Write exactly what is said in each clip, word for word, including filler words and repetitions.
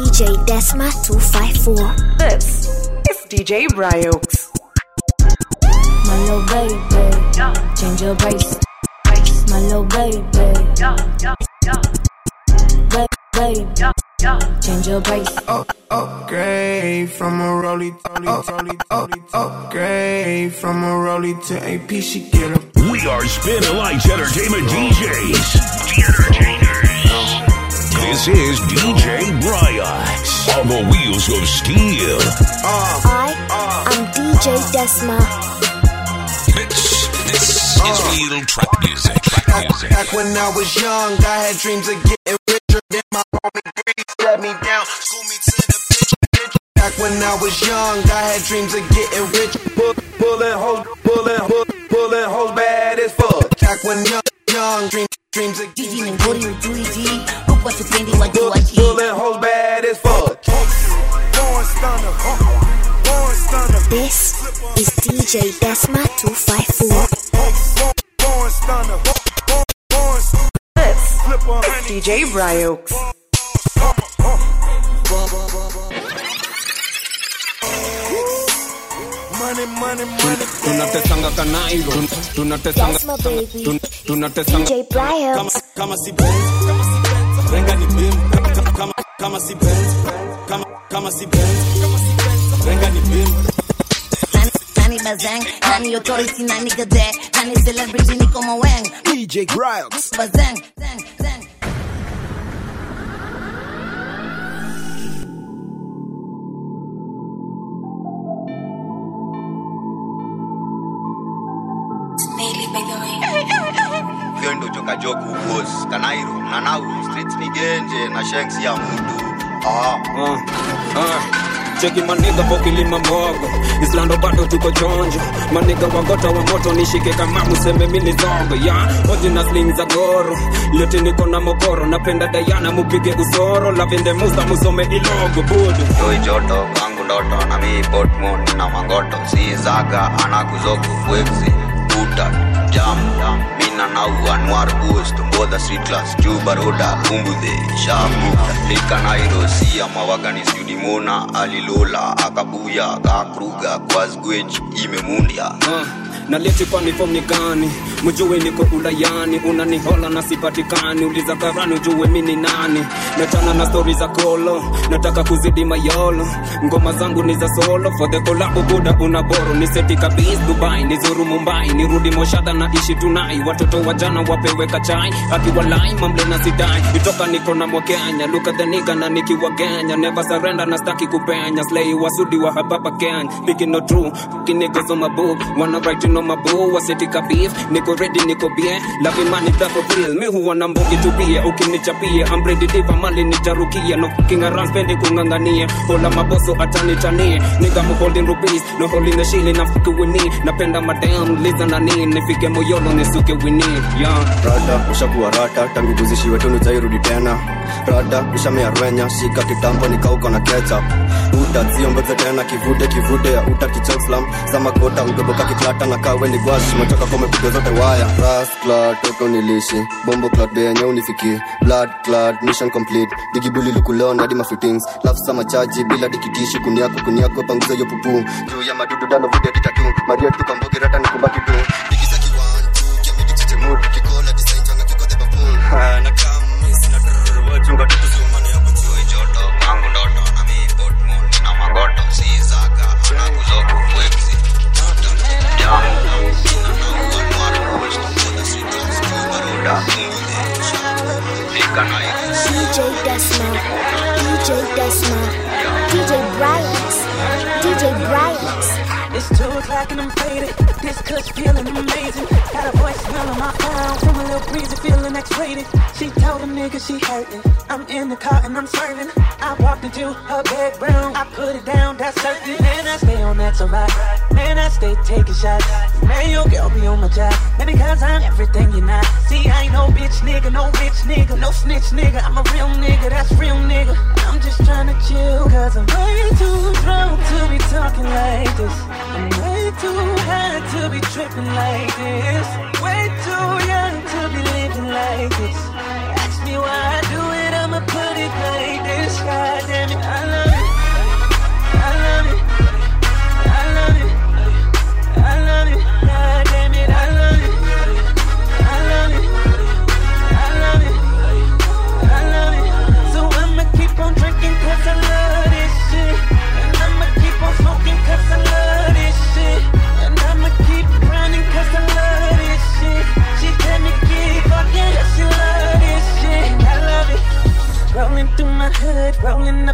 J Desma two five four. This is D J Bryox. My little baby, change your brace. My little baby, baby, change your brace. Up, upgrade from a rollie, rollie, rollie, rollie, upgrade from a rollie to A P. She get up. We are Spin and Lights Entertainment D Js. The Entertainers. This is D J Bryox on the wheels of steel. Uh, I am D J Desma. This, this is real trap music. Trap music. Back when I was young, I had dreams of getting richer than my homie Grease. Let me down, school me to the bitch. Back when I was young, I had dreams of getting rich. Pull, pulling hoes, pulling hoes, pulling hoes bad as fuck. Back when young, young dreams, dreams of getting rich. Pulling hoes bad as fuck. This is D J Desma two five four. This is D J Bryox. Money, money, money. Tunatesanga kanairo, tunatesanga, tunatesanga. D J Bryox. Kama si Benz, renga ni bim. Kama kama si Benz, kama kama si Benz, renga ni bim. Nani bazang, nani authority, nani gade, nani celebrity, ni como wang. D J Bryox. Bazang, zang, zang. Kendo joka joku boss Kanairo nanau streets ni genje na shanks ya mtu ah ah ah cheki maniga pokili mamogo Islando bado tuko jonjo maniga wagota wa moto nishike kama museme mimi zongo ya odi na sling za goro yote niko na mokoro napenda Diana mupige usoro lavende musa musome ilogo budu Joy joto wangu ndoto na mi portmon na mangoto si zaga anakuzoku fwexi puta jam jam mina na uanwar boost boda street class juba roda umbude shabu lika nairo si amawagani studimona alilola akabuya akakruga kwazgwech imemundia uh. Na leti kwa niform ni gani mjue niko ulayani unanihola na sipatikani uliza karani ujue mini nani natana na stories za kolo nataka kuzidi mayolo ngoma zangu ni za solo for the collab buda unaboro ni seti kabisa Dubai nizuru Mumbai nirudi Moshada na ishi tunai watoto wajana wapewe kachai akiwalai mamble na sidai itoka niko na Mwakenya look at the nigga na nikiwa Kenya never surrender na staki kupenya slay wasudi wa hapa Kenya picking no true kiniggas on my book wanna write no my boo wasetika beef niko ready niko bien love money that for real me who wanna mbogi tupia ukinichapia I'm ready diva mali nitarukia no fucking around spending kungangania hola maboso atanitania nigga I'm holding rupees no holding the shilling I'm fucking with me napenda madam liza na nini nifike moyolo nisuke winnie yeah rada ushakuwa rata tangu kuzishi wetu nitairudi tena rada ushamea rwenya shika kitambo nikauko na ketchup uta ziongeze tena kivude kivude ya uta kichoflam sama kota ugeboka kiklata na kawe ni gwash motoka kwa mepigo zote waya ras cloud toko nilishi bombo cloud benye unifiki blood cloud mission complete digibuli lukulon hadi mafittings love sama chaji bila dikitishi kuniako kuniako panguza yo pupu juu ya madudu dano video ditatu maria tukambogi rata nikubaki tu bigizaki one two kiamidi chiche mood kikola design janga kiko the baboon na kama sina drrrr wachunga tutu zumane hapo juu joto wangu ndoto na mi portmon na magoto si zaka anakuzoku fwexi jam D J Desma, D J Desma, D J Bryox, D J Bryox. It's two o'clock and I'm faded. This cush feeling amazing. Got a voice smelling my phone from a little breezy feeling X-rated. She told a nigga she hurting. I'm in the car and I'm swerving. I walked into her bedroom. I put it down, that's certain. Man, I stay on that so right. Man, I stay taking shots. Man, your girl be on my job. Maybe cause I'm everything you're not. See, I ain't no bitch nigga, no rich nigga, no snitch nigga. I'm a real nigga, that's real nigga. I'm just trying to chill cause I'm way too drunk to be talking like this. I'm way too high to be tripping like this. Way too young to be living like this. Ask me why I do it, I'ma put it like this. God damn it,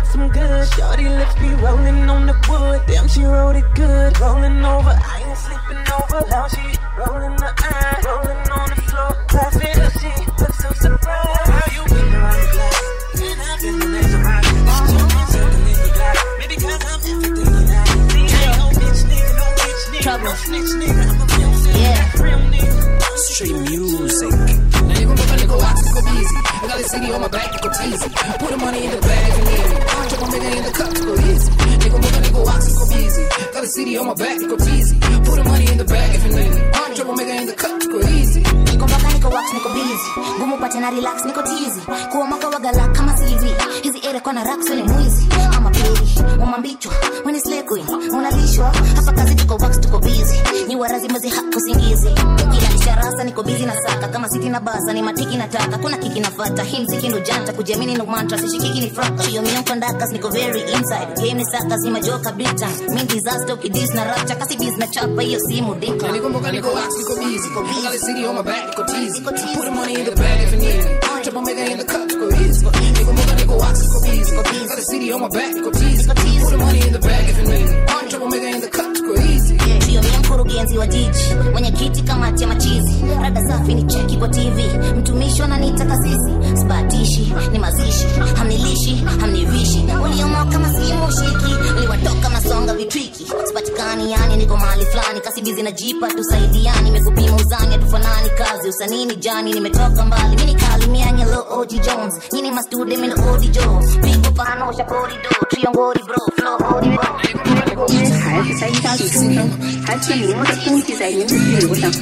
some good. Shorty lips be rolling on the wood. Damn, she wrote it good. Rolling over, I ain't sleeping over. Now she rolling the eye, rolling on the floor, laughing. She looks so surprised. How you been around the glass? And I've been the next around the glass. Something in the glass. Maybe cause I'm everything you like. See, I ain't no bitch nigga, no bitch nigga, Trouble. no snitch nigga. I'm a real nigga, Yeah. real nigga. Straight music. Now you gon' make a nigga watch it go easy. I got a city on my back, it go easy. Put the money in the bag and need it. Drop my nigga in the cup, it go easy. Nigga make a nigga watch it go easy. Got a city on my back, it go easy. Put the money in the bag if you need it. Drop my nigga in the cup, it go easy. Niko mpaka niko wax niko busy. Gumu pate na relax niko teasy. Kuwa mwaka wagala kama C V. Hizi ere kwa na racks wene mwizi. Ama pili, mama mbichwa. When it's liquid, unalishwa. Hapa kazi tuko wax tuko busy. Ni warazi mwazi hako singizi. Kila nisharasa niko busy na saka. Kama siti na basa ni matiki nataka. Kuna kiki nafata. Hii mziki ndo janta. Kujiamini ndo mantra. Sishikiki ni fraka. Chiyo miyon kondakas niko very inside. Game ni sakas ni majoka big time. Min disaster ukidis na rapcha. Kasi biz na chapa hiyo simu dinka. Now you gon' make a nigga watch it go easy. I got a city on my back, it go easy. Put the money in the bag if you need it. Drop my nigga in the cup, it go easy. Nigga make a nigga watch it go easy. Got a city on my back, it go easy. Put the money in the bag if you need it. Drop my nigga in the cup, it go easy. Trio mia mkurugenzi wa jiji. Mwenye kiti kama tia machizi. Rada safi ni cheki kwa T V. Mtumishi wananiita kasisi. Spatishi, ni mazishi. Hamnilishi, hamnivishi. Uliomoa kama simu shiki. Uliwatoka masonga vitwiki. Sipatikani yani niko mahali flani. Kasi bizi na jipa tusaidiani. Mekupima uzani atufanani kazi. Usanini jani nimetoka mbali. Mini kali mianya lo O G Jones. Nini mastude mino O D Joe. Pico pano shapori do. Trio ngori bro. Flow O D bro. 还是在家里出生，还是领我的东西在您的屁股上。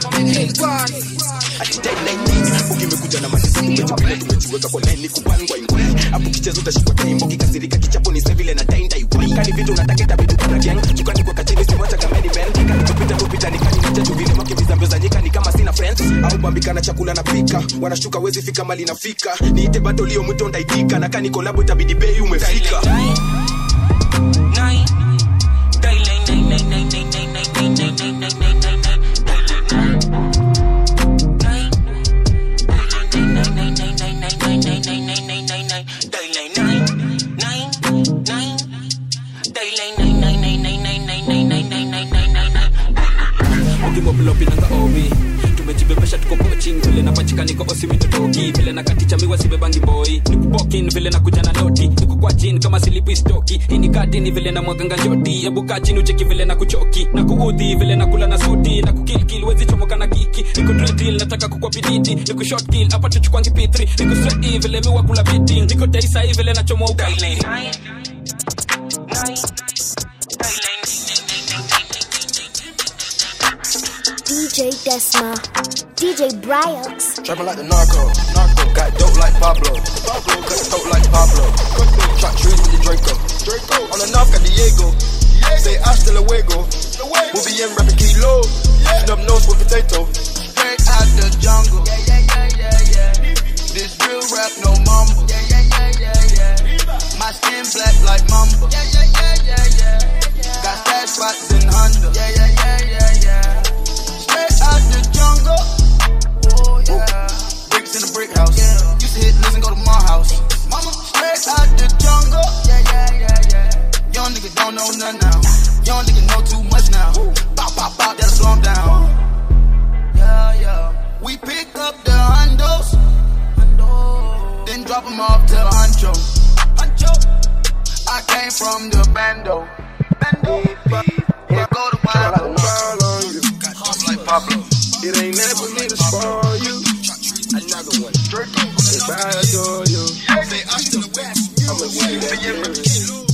ukimekuja na masisi umejipile tumejiweka kwa line kupangwa ingwe hapo kichezo utashikwa tembo kikasirika kichapo ni sevile na dainda iwai kani vitu unataka tabitu kuna gang chukani kwa kachini simocha kama ni man kani tupita tupita ni kani nje tu vile makimbiza mbio za nyika ni kama sina friends au bambika na chakula na pika wanashuka wezi fika mali nafika niite bato leo mwito ndaidika na kani collab itabidi bei umefika nine Pinanga obi tumejibebesha tuko coaching vile napachika niko osimito toki vile nakaticha miwa sibebangi boy nikupokin vile nakuja na noti niko kwa jin kama silipi stoki ini kadini vile na mwaganga njoti hebu kachini ucheki vile na kuchoki na kuudhi vile na kula na suti na kukill kill wezi chomoka na kiki niko drill deal nataka kukua biditi niko short kill hapa tuchukwangi P three niko sweaty vile miwa kula biti niko daisa vile na chomo ukaile D J Desma, D J Bryox. Trapping like the narco, narco. Got dope like Pablo, Pablo. Got dope like Pablo. Shot trees with the Draco, Draco. On the north got Diego, say hasta luego. We'll be in rapping kilo, snub nose with potato. Straight out the jungle, yeah yeah yeah yeah yeah. This real rap no mumble, yeah yeah yeah yeah yeah. My skin black like mamba, yeah yeah yeah yeah yeah. Got stash spots in Honda, yeah yeah yeah yeah yeah. Straight out the jungle, oh yeah. Bricks in the brick house, yeah. Used to hit listen go to my house, mama. Straight out the jungle, yeah yeah yeah yeah. Young nigga don't know nothing now, young nigga know too much now. Bop bop bop, that'll slow him down. Yeah yeah. We pick up the hondos, then drop them off to Huncho. Huncho. I came from the bando, bando. Yeah, go to wild on you. Like Pablo. It ain't never me to spoil you. Another one. If I adore you, I'ma give you that feeling.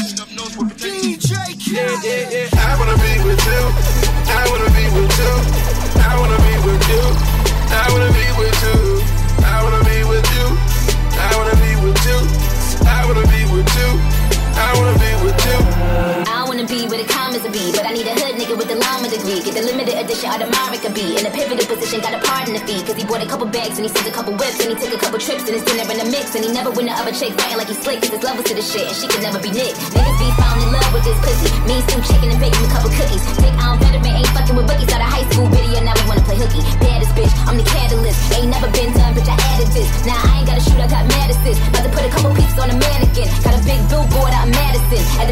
Yeah, yeah, yeah. I wanna be with you. I wanna be with you. I wanna be with you. I wanna be with you. I wanna be with you. I wanna be with you. I wanna be with you. I wanna be with you. I wanna be where the commas will be, but I need a hood nigga with the llama degree. Get the limited edition Audemars can be in a pivotal position, got a part in the fee. Cause he bought a couple bags and he sent a couple whips and he took a couple trips and his dinner in the mix. And he never win the other chick fighting like he's slick cause his love was to the shit and she could never be nicked. Niggas be found in love with this pussy. Me and Stu chicken and bacon a couple cookies. Think I'm veteran, ain't fucking with bookies. Out of high school video, now we wanna play hooky. Baddest bitch, I'm the catalyst. Ain't never been done, bitch, I added this. Now I ain't gotta shoot, I got mad assist. About to put a couple pieces on a mannequin. Got a big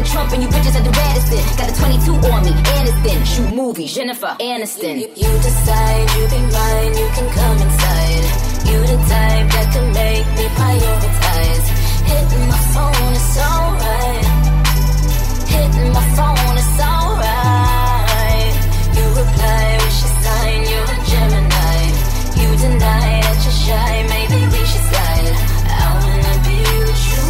Trump and you bitches at the Radisson. Got a twenty-two on me, Aniston. Shoot movies, Jennifer Aniston. You, you decide, you be mine, you can come inside. You the type that can make me prioritize. Hitting my phone is alright. Hitting my phone is alright. You reply, wish you sign, you're a Gemini. You deny that you're shy, maybe we should slide. I wanna be with you.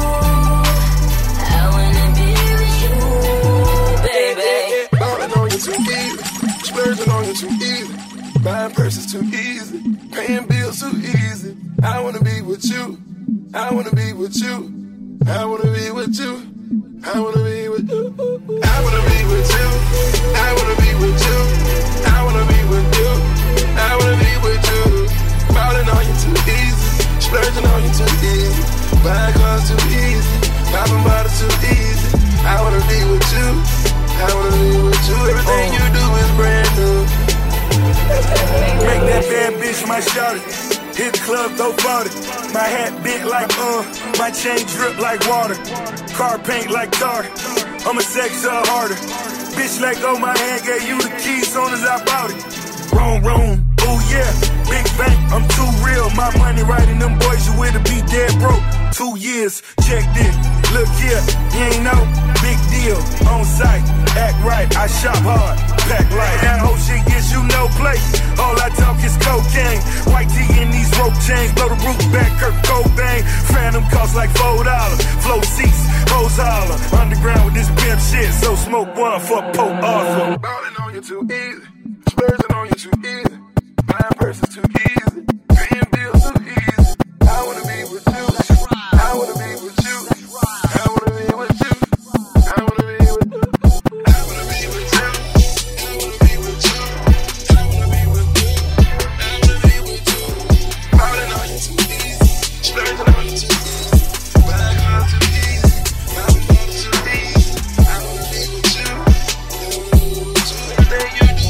I wanna be with you, baby. Ballin' on you too easy, splurging on you too easy. Buying purses too easy, paying bills too easy. I wanna be with you. I wanna be with you. I wanna be with you. I wanna be with you. I wanna be with you. I wanna be with you. I wanna be with you. I wanna be with you. Ballin' on you too easy, splurging on you too easy. Buying cars too easy, popping bottles too easy. I wanna be with you. I wanna be with you. Everything you do is brand new. Make that bad bitch my shawty. Hit the club, throw forty. My hat bent like uh, my chain drip like water. Car paint like tar. I'ma sex her harder. Bitch let go my hand, gave you the keys soon as I bought it. Wrong, wrong, oh yeah. Big bank, I'm too real. My money right in them boys, you would've be dead broke. Two years, check this. Look here, you ain't know. Big deal, on site, act right. I shop hard, pack light. That whole shit gets you no play. All I talk is cocaine. White tee in these rope chains. Blow the roof back, Kurt Cobain. Phantom cost like four dollars. Flow seats, hoes holler. Underground with this pimp shit. So smoke one for Pope Arthur. Ballin' on you too easy, splurging on you too easy. Buying purses too easy, paying bills too easy. I wanna be with you. I wanna be with you. I wanna be with you. I wanna be with you. I wanna be with you. I wanna be with you. I wanna be with you. I wanna be with you. Ballin' on you too easy, splurging on you too easy. Buying cars too easy, popping bottles too easy. I wanna be with you. I wanna be with you. Everything you do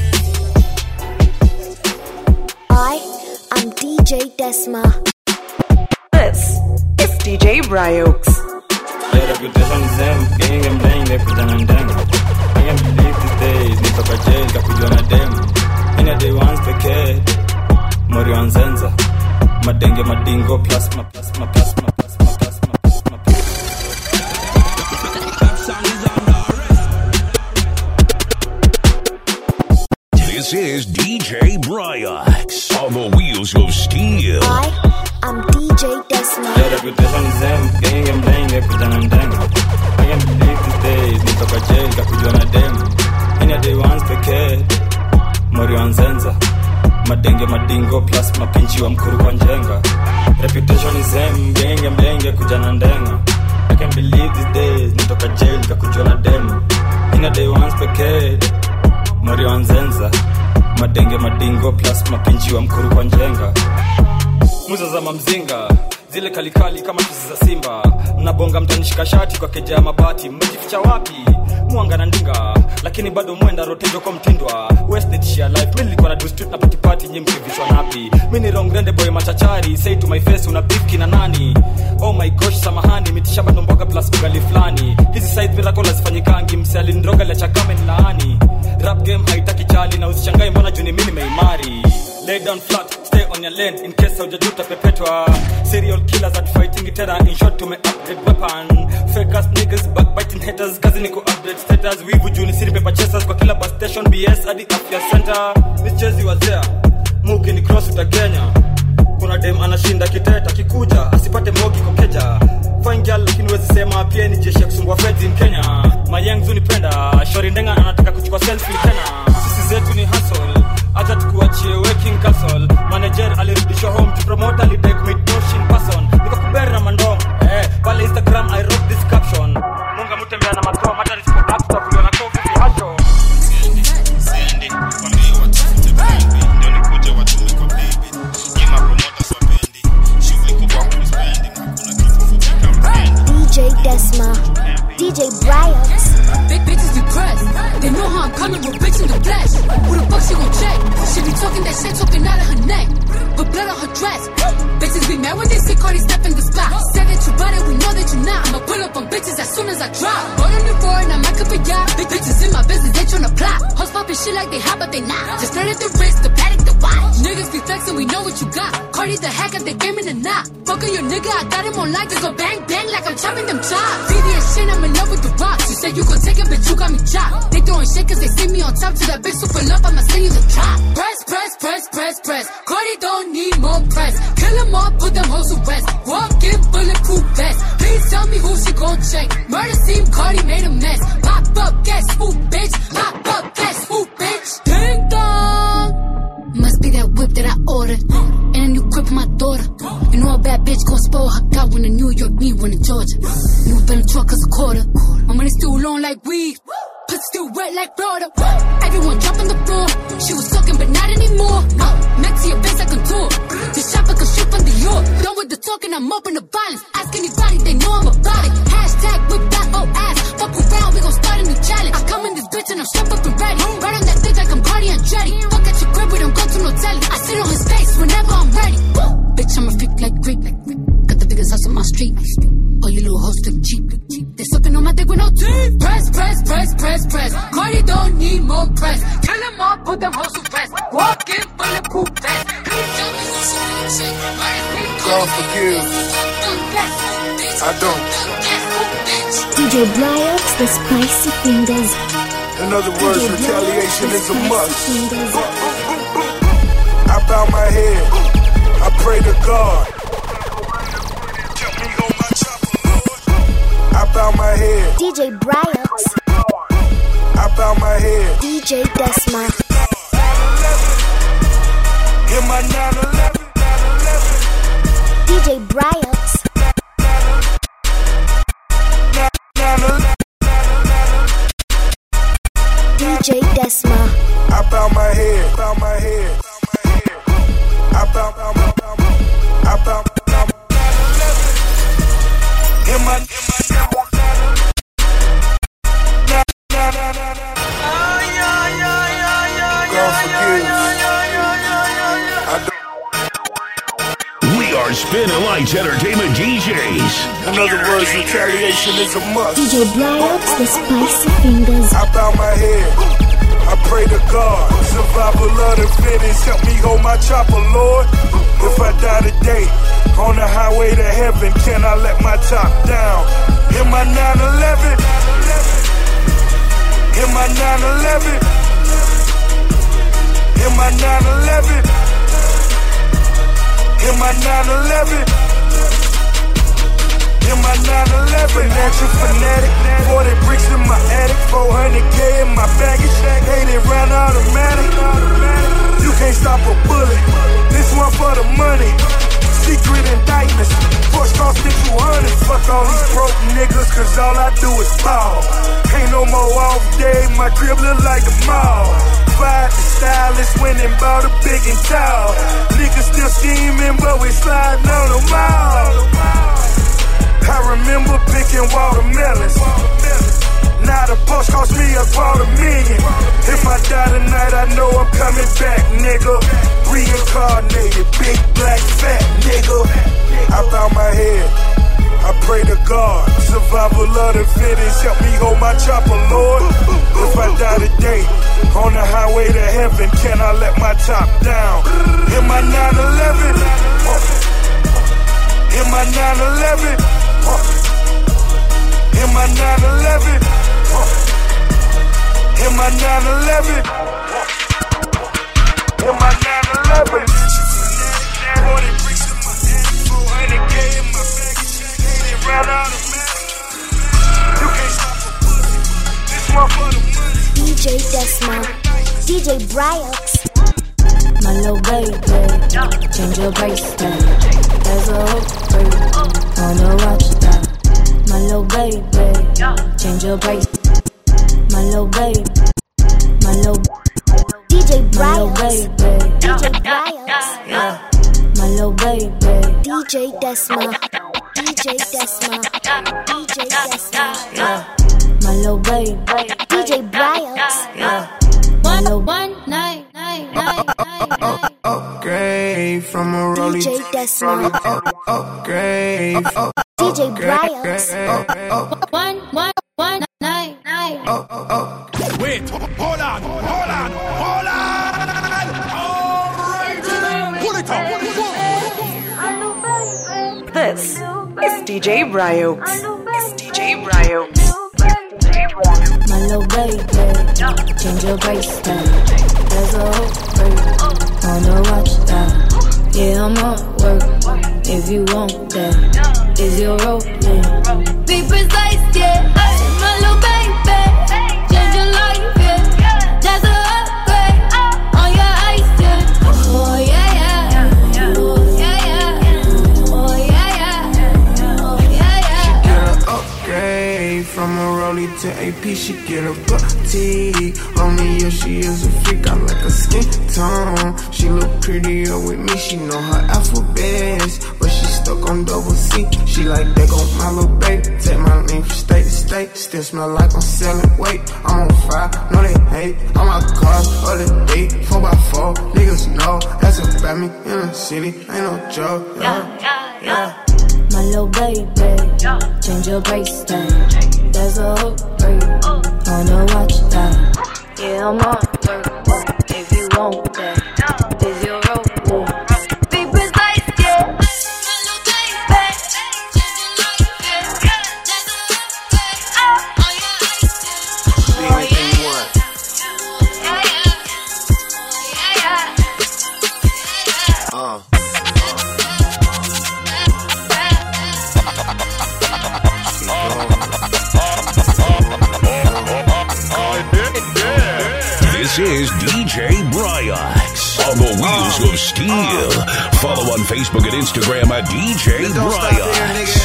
is I am D J Desma. This is D J Bryox. Their reputation is them, gang and bang, they put on them. I can't believe these days, nitoka jail, kapujwa na dem. Ina day once pekee, mori wanzenza. Madenge madingo, plasma, plasma, plasma, plasma, plasma, plasma. This is D J Bryox on the wheels of steel. I am D J Desma. Their reputation is them, gang and bang, they put on them. I can't believe these days, nitoka jail, kapujwa na dem. Ina day once pekee, mori wanzenza. Madenge madingo, plasma, pinchi wa mkuru kwa njenga. Reputation is them, gang and bang, kuja na ndenga. I can't believe these days, nitoka jail, kapujwa na dem. Ina day once pekee, mori wanzenza. Madenge madingo, plasma, pinchi wa mkuru kwa njenga. Muza za mamzinga, zile kalikali kama tizi za simba. Mnabonga mtanishika shati kwa keja ya mabati. Mmejificha wapi? Muanga na ndinga, lakini bado mwenda rotejo kwa mtindwa. West netishia life, mimi nilikuwa na do street na party party. Nye mkivishwa napi, mimi ni wrong rende boy machachari. Say to my face una beef kina nani? Oh my gosh samahani, mitisha bado mboga plus ugali flani. Hizi side miracle hazifanyikangi, msali ndroga la chakame nilaani. Rap game haitaki chali na usishangae mbona juni mimi nimeimari. Lay down flat, stay on your lane in case hujajuta pepetwa. Serial killers at fighting terror, in short to me upgrade weapon. Fake ass niggas backbiting haters, kazi ni ku update status. Wivu juni siri paper chasers kwa kila bus station. B S hadi afya center. This Jezi was there, muki ni cross uta Kenya. Kuna dem anashinda kiteta kikuja, asipate mogi kokeja. Fine girl lakini wezi sema pia ni jeshi ya kusumbua feds in Kenya. Mayang zunipenda, shori ndenga anataka kuchukua selfie tena. Sisi zetu ni hustle, acha tukuachie waking castle. Manager alirudishwa home to promote alidek meet push in person. Niko kuberi na mandom, eh, pale Instagram I wrote this caption. Munga mutembea na matom, hata nisipo after kuliona kofi fi hasho. Siendi, wambie watafute baby, ndio nikuje watume kwa baby. Kima promoters wapendi, shughuli kubwa kuspendi, hakuna kitu fupi kama bendi. D J Desma, D J Bryox. Big bitches depressed. They know how I'm coming with bitch in the flesh. Who the fuck she gon' check? She be talking that shit, talking out of her neck. But blood on her dress. Bitches be mad when they see Cardi step in the spot. Said that you bought it, we know that you not. I'ma pull up on bitches as soon as I drop. Bought on the road and I might up a yacht. Big bitches in my business, they tryna plot. Hoes poppin' shit like they hot, but they not. Just turn at the wrist, the paddock, the watch. Niggas be flexin', we know what you got. Cardi the hacker, they game in the knot. Fuck your nigga, I got him on lock. Just go bang bang like I'm chopping them chops. V D and shit, I'm in love with the rocks. You said you gon' take it, but you got me chopped. They throwing shit cause they see me on top. To that bitch super love, I'ma send you the top. Press, press, press, press, press. Cardi don't need more press. Kill them all, put them hoes to rest. Walk in bulletproof vest. Please tell me who she gon' check. Murder scene, Cardi made a mess. Pop up, get swoop, bitch. Pop up, get swoop, bitch. Ding dong. Must be that whip that I ordered. And a new grip for my daughter. You know a bad bitch gon' spoil her car when in New York, me when in Georgia. New Bentley truck cause a quarter. My money still long like weed. Pussy still wet like Florida. Everyone dropping the floor. She was talking but not anymore. Uh, Maxi your best I can tour. This shopper can ship on the York. Done with the talking, I'm up in the violence. Ask anybody, they know I'm about it. Hashtag whip that old ass. Fuck around, we gon' start a new challenge. I come in this bitch and I'm strapped up and ready. Right on that dick like I'm Cardi and Jetty. Fuck at your crib, we don't go to no telly. I sit on his face whenever I'm ready. Woo! Bitch, I'm a freak like Greek. Got the biggest house on my street. All you little hoes look cheap. They sucking on my dick with no teeth. Press, press, press, press, press. Cardi don't need more press. Kill them all, put them hoes to rest. Walk in bulletproof vest. Please tell me who's gonna check. God forgive. I don't. D J Bryox, the spicy fingers. In other words, retaliation is a must. I bow my head. I pray to God. I bow my head. D J Bryox. I bow my head. D J Desma. In my nine eleven. D J Bryox. D J Desma. I bow my head. Bow my head. I bow, bow, bow, bow. I bow, bow. In my, in my, God forgive. I don't. We are Spin and Lights Entertainment D Js. In other words, retaliation is a must. D J Bryox, the spicy fingers. I bow my head. I pray to God, survival of the fittest, help me hold my chopper, Lord. If I die today, on the highway to heaven, can I let my top down? In my nine eleven, in my nine eleven, in my nine eleven, in my nine eleven. In my nine eleven, natural fanatic, forty bricks in my attic, four hundred K in my baggage, eighty round automatic. You can't stop a bullet, this one for the money. Secret indictments, Porsche cost me two hundred. Fuck all these broke niggas, cause all I do is ball. Ain't no more off day, my crib look like the mall. Fired the stylist, went and bought a big and tall. Niggas still scheming, but we sliding on them all. I remember picking watermelons. Now the post cost me a quarter million. If I die tonight, I know I'm coming back, nigga. Reincarnated, big black fat nigga. I bow my head. I pray to God, survival of the fittest, help me hold my chopper, Lord. If I die today, on the highway to heaven, can I let my top down? In my nine eleven, in my nine eleven. In my nine eleven, in my nine eleven, in my nine eleven, forty bricks in my attic, four hundred K in my baggage, eighty round automatic. You can't stop a bullet, this one for the money. D J Desma, D J Bryox. My little baby, change your bracelet. There's a hook, baby, on the watch that. My little baby, change your bracelet. My little baby, my little D J my little Bryox. baby, D J Bryox. yeah. My little baby, D J Desma. D J Desma. D J Desma. yeah. My little baby, D J Bryox. yeah. One, one night, night, night, night, night. Upgrade from from a rollie. D J Desmond. Oh, oh, oh, grave. Oh, D J Bryant. Oh, oh, One, one, one night, night. oh, oh. Wait, hold on, hold on, hold on. All right, pull it up, pull it up. This is D J Bryox. It's D J Bryox. My little baby, change your bracelet. There's a hope for you. Wanna watch that? Yeah, I'm on work. If you want that, is your rope? Yeah. Be precise, yeah. My little baby, change your life, yeah. That's a upgrade on your ice, yeah. Oh yeah, yeah. Oh yeah, yeah. Oh yeah, yeah. Oh yeah, yeah. She get an upgrade from a rollie to A P. She get a buck T. On me, yeah, she is a freak. I like her skin tone. She look prettier with me. She know her alphabets, but she stuck on double C. She like they gon' my little baby. Take my name from state to state. Still smell like I'm selling weight. I'm on fire, no they hate. On my cars, other day, four by four. Niggas know that's about me in the city. Ain't no joke. Yeah, yeah, yeah. My little baby, change your bracelet. There's a hook for you. Wanna watch that? Yeah, I'm on work. If you want that, is your rope? Be precise, yeah. My little baby, change your life, yeah. There's a hook for you. Oh yeah, Anything you want. yeah, yeah, yeah, yeah. Uh. This is D J Bryox on the wheels of steel. Follow on Facebook and Instagram at D J Bryox.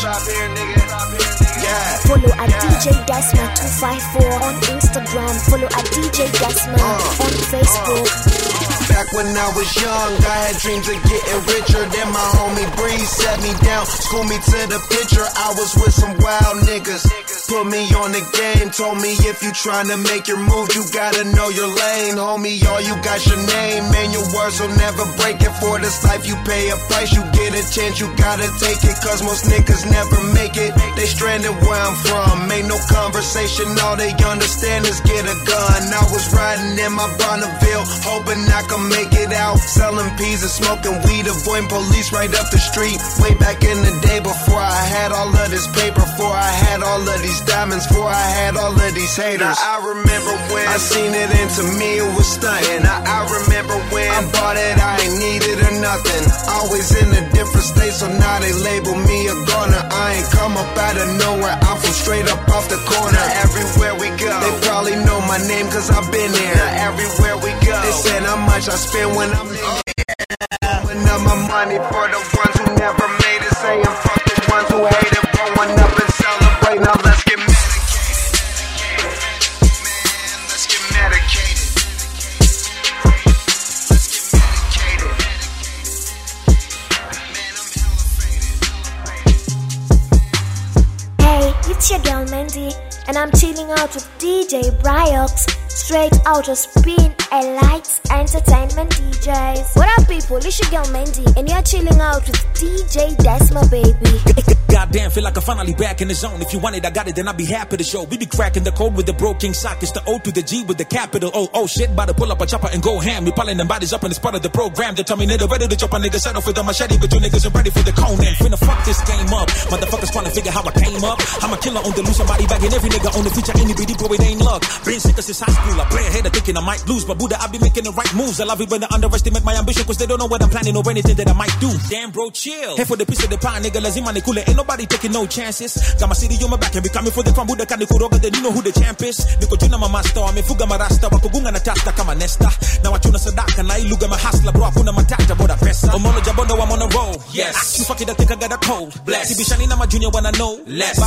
Follow at D J Desmond two five four on Instagram. Follow at D J Desmond uh, on Facebook. Uh, back when I was young, I had dreams of getting richer. Then my homie Breeze sat me down, schooled me to the picture. I was with some wild niggas. Put me on the game, told me if you tryna make your move, you gotta know your lane. Homie, all you got your name, man, your words will never break it. For this life you pay a price, you get a chance, you gotta take it. Cause most niggas never make it, they stranded where I'm from. Ain't no conversation, all they understand is get a gun. I was riding in my Bonneville, hoping I could make it out. Selling peas and smoking weed, avoiding police right up the street. Way back in the day before I had all of this paper, before I had all of these diamonds, before I had all of these haters. Now I remember when I seen it, and to me it was stunting. Now I remember when I bought it, I ain't needed or nothing. Always in a different state, so now they label me a goner. I ain't come up out of nowhere, I'm from straight up off the corner. Everywhere we go, they probably know my name cause I've been there. Now everywhere we go, they said how much I spend when I'm in there. Putting up my money for the ones who never made it, saying fuck the ones who hate it. Blowing up and celebrate, now let's get medicated. Man, let's get medicated. Let's get medicated. Man, I'm hella faded. Hey, it's your girl Mandy, and I'm chilling out with D J Bryox, straight out of Spin and Lights Entertainment D Js. What up, people? It's your girl Mandy, and you're chilling out with D J Desma, baby. Goddamn, feel like I'm finally back in the zone. If you want it, I got it, then I'll be happy to show. We be cracking the code with the broken sock. It's the O to the G with the capital O. Oh shit, about to pull up a chopper and go ham. We piling them bodies up and it's part of the program. They tell me nigga ready to chop a nigga set off with a machete, but you niggas ain't ready for the Conan. Finna fuck this game up. Motherfuckers trying to figure how I came up. I'm a killer on the loose, somebody bagging every nigga on the feature. Any bitty bro, it ain't luck. Been sick since high school. I play ahead of thinking I might lose, but Buddha, I be making the right moves. I love it when they underestimate my ambition, cause they don't know what I'm planning or anything that I might do. Damn bro, chill. Here for the piece of the pie, nigga, lazima nikule. Ain't nobody taking no chances. Got my city on my back and be coming for the crown. Buddha kani kuroga, then you know who the champ is. Niko jina ma master, amefuga marasta, wakugunga na tasta kama nesta. Na wachuna sadaka, na iluga mahasla, bro, akuna matata, boda pesa. Omolo jabondo, I'm on a roll. Yes. You fuck it, I think I got a cold. Bless. Sibishani na my junior when I know less. Back to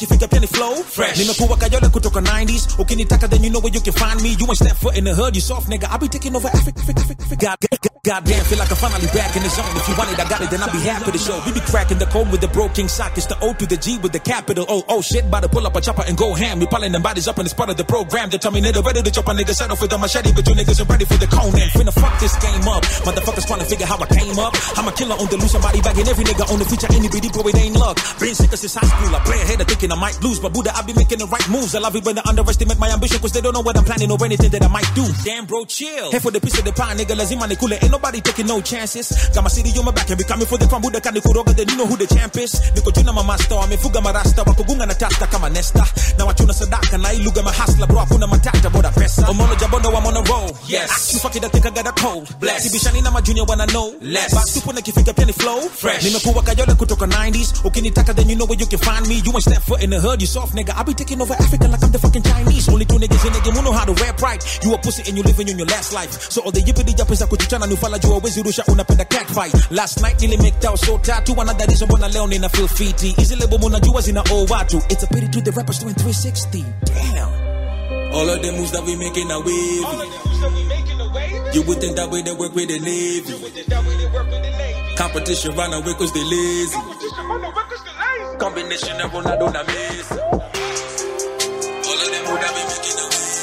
nikifika pia ni flow fresh. Nimekuwa kayole kutoka nineties. Ukinitaka then you know where you can find me. You ain't step foot in the hood, you soft nigga. I be taking over Africa, Africa, Africa, Africa. God, God, goddamn, feel like I'm finally back in the zone. If you want it, I got it, then I'll be happy to show. We be cracking the code with the bro king sock. It's the O to the G with the capital. Oh, oh shit, about to pull up a chopper and go ham. We piling them bodies up and it's part of the program. They tell me nigga ready to chop a nigga set off with a machete, but you niggas are ready for the Conan. Finna fuck this game up. Motherfuckers trying to figure how I came up. I'm a killer on the loose, somebody bagging every nigga on the feature. Any bitty bro, it ain't luck. Been sicker since high school. I play ahead of thinking I might lose, but Buddha, I be making the right moves. I love it when they underestimate my ambition, cause they don't know what I'm planning or anything that I might do. Damn bro, chill. Here for the piece of the pie, nigga, lazima ni kule. Ain't nobody taking no chances. Got my city on my back and be coming for the from Buddha kani kuroga, then you know who the champ is. Niko juna mamasta, amefuga marasta, wakugunga na tasta kama nesta. Na wachuna sadaka, na iluga mahasla, bro, akuna matata, boda pesa. Omono jabono, I'm on a roll. Yes. You fuck it, I think I got a cold. Bless. Sibishani na majunior wanna know. Less. Back to when kifika pia ni flow. Fresh. Nimekuwa kayole kutoka nineties. Ukinitaka then you know where you can find me. You ain't step foot in the hood, you soft nigga. I be taking over Africa like I'm the fucking Chinese. Only two niggas in the game who know how to rap right. You a pussy and you living in your last life. So all the yippity yappers za kuchichana nufala juu always rusha unapenda cat fight. Last night nili make out so tattoo. Another reason mbona leo nina feel fiti. Easy lebo muna jua zina owe watu. It's a pity to the rappers doing three sixty. Damn. All of the moves that we making a wave. You would think that way they work with the Navy. Competition run away cause they lazy. Combination of Ronaldo na Messi. All of them moves that we making a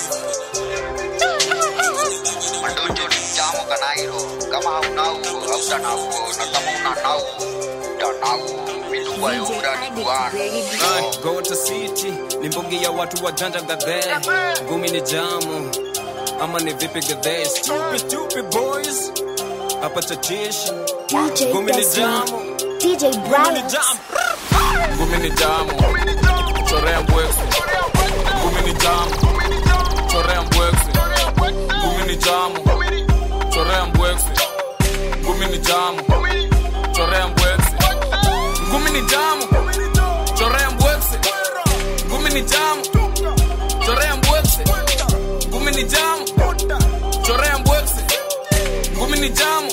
wave. Mandojo ni jamu kanairo. Kama haunau, hautanau. Na kama unanau, utanau. Miduwa yura ni kuana. Go to city. Nimbongi ya watu wa janja gadhe. Gumi ni jamu. Ama ni vipi gadhe. Stupid, stupid boys. Hapa chachishi. Gumi ni jamu. D J Brian. Gumi ni jamu. Chorea mbwexi. Gumi ni jamu. Chorea mbwexi. Gumi ni jamu. Chorea mbwexi. Gumi ni jamu. Chorea mbwexi. Gumi ni jamu. Chorea mbwexi. Gumi ni jamu. Chorea mbwexi. Gumi ni jamu. Chorea mbwexi. Gumi ni jamu.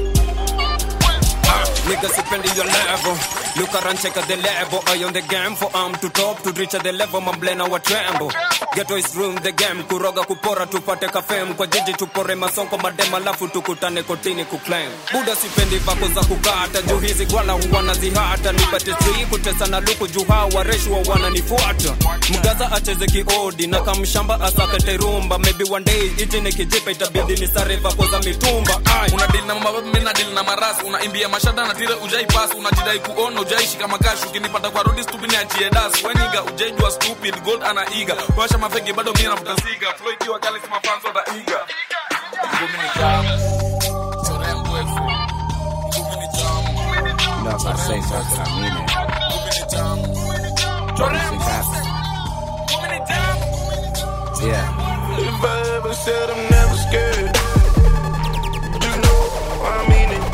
Nigga sipendi your level. Look around, check out the level. I on the game for arm to top to reach the level. Mamblena wa tremble. Ghetto is room the game. Kuroga kupora tupate kafem. Kwa jiji tupore masonko madema lafu tukutane kotini kuclaim. Buda sipendi vako za kukata. Juu hizi gwala huwana zihata. Nipate sui kutesa na luku juu hawa reshu wa wana nifuata. Mgaza acheze kiodi. Na kamshamba asake terumba. Maybe one day iti nikijipa itabidi nisare vako za mitumba. Unadili na mababu mina dili na marasi. Unaimbia mashada na tire ujai pass. Unajidai kuona ujaishi kama kashu. Ukinipata kwa rodi stupid ni achie das. Weniga ujaijua stupid gold ana iga. Washa mafegi bado mina futasiga. Flow ikiwa gali sima fans wata iga. Gumi ni jamu. Chorea mbwexi. Gumi ni jamu. You know if I say something, I mean it. Gumi ni jamu. Chorea mbwexi. Gumi ni jamu. Yeah. If I ever said I'm never scared, just know I mean it.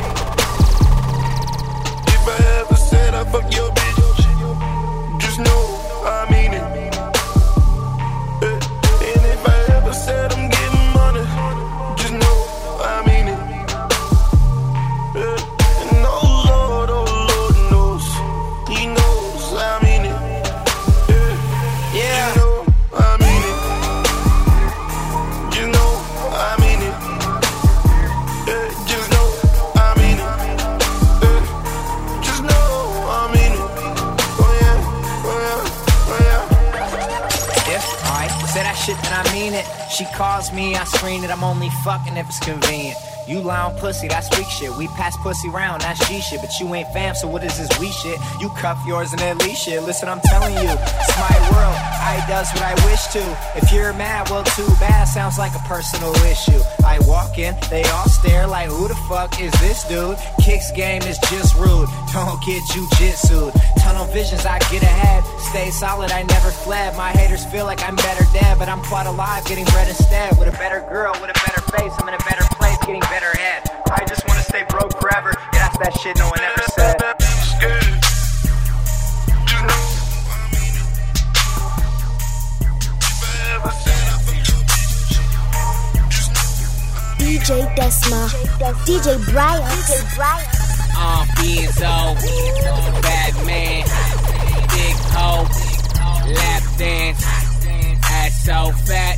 If I ever said I fuck your bitch, just know I mean it. And if I ever said I'm getting money, just know I mean it. And oh Lord, oh Lord knows, He knows I mean it. Yeah, you know I mean it. You know I mean it. Just know I mean it. Just know I mean it. Oh yeah, oh yeah, oh yeah. If I say that shit, then I mean it. She calls me, I screen it. I'm only fucking if it's convenient. You lie on pussy, that's weak shit. We pass pussy round, that's G shit. But you ain't fam, so what is this we shit? You cuff yours and at least shit. Listen, I'm telling you, it's my world. I does what I wish to. If you're mad, well, too bad. Sounds like a personal issue. I walk in, they all stare like, who the fuck is this dude? Kicks game is just rude. Don't get jujitsu'd. Tunnel visions, I get ahead. Stay solid, I never fled. My haters feel like I'm better dead, but I'm quite alive, getting bread instead. With a better girl, with a better face, I'm in a better place, getting better head. I just wanna stay broke forever. Yeah, that's that shit no one ever said. D J Desma, D J Brian, D J Brian. Uh, Benzo, bad man, big hoe,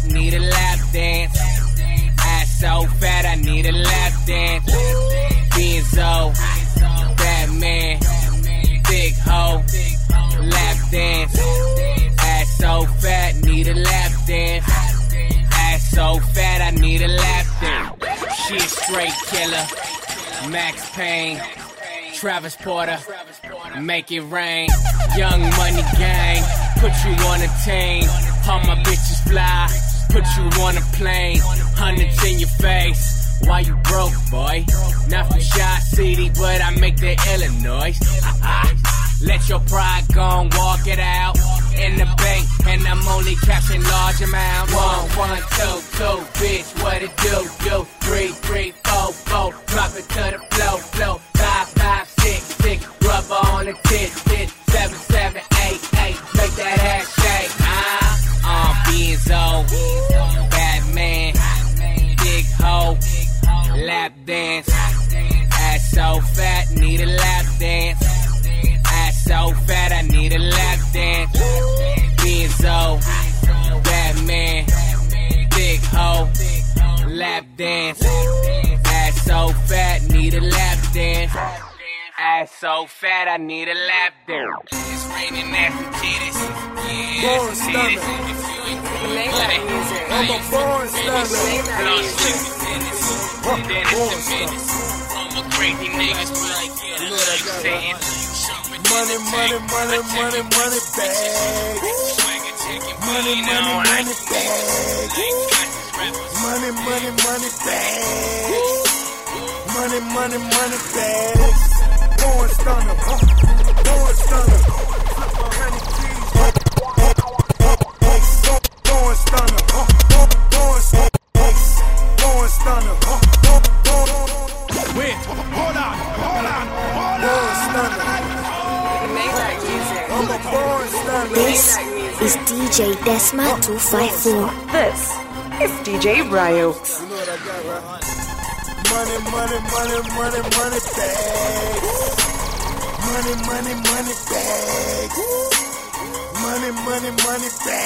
fat, need a lap dance. Ass so fat, I need a lap dance. Benzo, Batman, big hoe, lap dance. Ass so fat, need a lap dance. Ass so fat, I need a lap dance. She a straight killer, Max Payne, Travis Porter, make it rain. Young money gang, put you on a team. All my bitches fly, put you on a plane. Hundreds in your face. Why you broke, boy? Not from Shaw City, but I make the Illinois. Let your pride go and walk it out. In the bank, and I'm only cashing large amounts. One, one, two, two, bitch, what it do, do? Three, three, four, four, drop it to the flow, flow. Five, five, six, six, rubber on the tit, tit. Seven, seven, eight, eight, make that ass shake. Ah, uh, Benzo, Batman, big hoe, lap dance. Ass so fat, need a lap dance. Ass so fat, I need a lap dance. Benzo, Batman, big hoe, lap dance. Ass so fat, need a lap dance. Ass so fat, I need a lap dance. It's raining ass and titties. Yeah, ass and titties. If you ain't cool, I'm a born stunner. Dennis and Dennis. All my crazy niggas be like, yeah, that's what I'm saying. Money, money, money, money, money bag. Money, money, money bag. Money, money, money bag. Money, money, money bag. Born stunner, born stunner. Honey keys, born stunner, born stunner, born stunner. Wait, hold on, hold on, hold on. Born stunner. I'm a born stunner. This is D J Desma two five four. This is D J Bryo. You know what I got, right? Money, money, money, money, money bags. Money, money, money bags. Money, money, money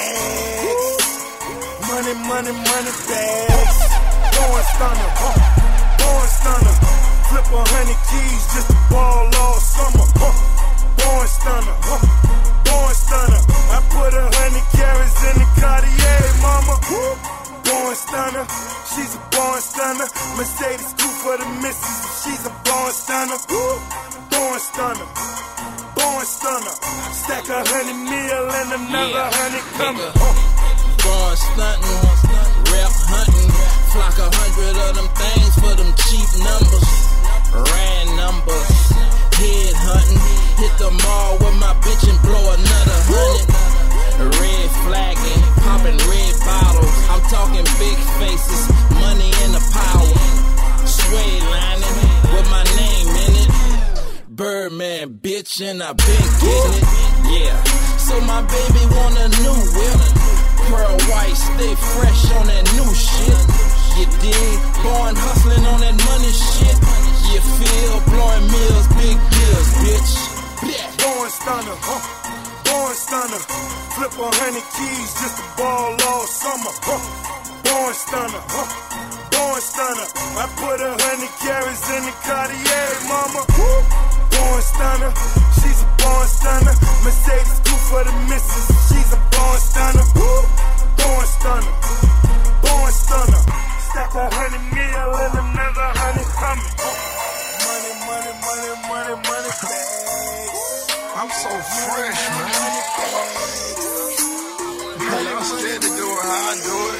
bags. Money, money, money bags. Born stunner, huh? Born stunner. Flip a hundred keys just to ball all summer, huh? Born stunner, huh? Born stunner. I put a hundred carats in the Cartier, mama. Born stunner, she's a born stunner. Mercedes coupe for the missus, she's a born stunner. Born stunner, born stunner. Stack a hundred mil and another yeah, hundred coming. Born stunting, rep hunting. Flock a hundred of them things for them cheap numbers. Ran numbers, head hunting. Hit the mall with my bitch and blow another hundred. Red flagging, popping red bottles. I'm talking big faces, money in the power. Suede lining with my name in it. Birdman, bitch, and I been getting it. Yeah, so my baby want a new whip. Pearl white, stay fresh on that new shit. You dig? Born hustling on that money shit. You feel? Blowing mills, big deals, bitch. Born stunner, huh? Born stunner. Flip a hundred keys just to ball all summer, huh? Born stunner, huh? Born stunner. I put a hundred carats in the Cartier, mama. Born stunner, she's a born stunner. Mercedes coupe for the missus, she's a born stunner. Born stunner, born stunner. Stack a hundred mil and another hundred coming. Money, money, money, money, money bags. I'm so fresh, man. Y'all steady doing how I do it.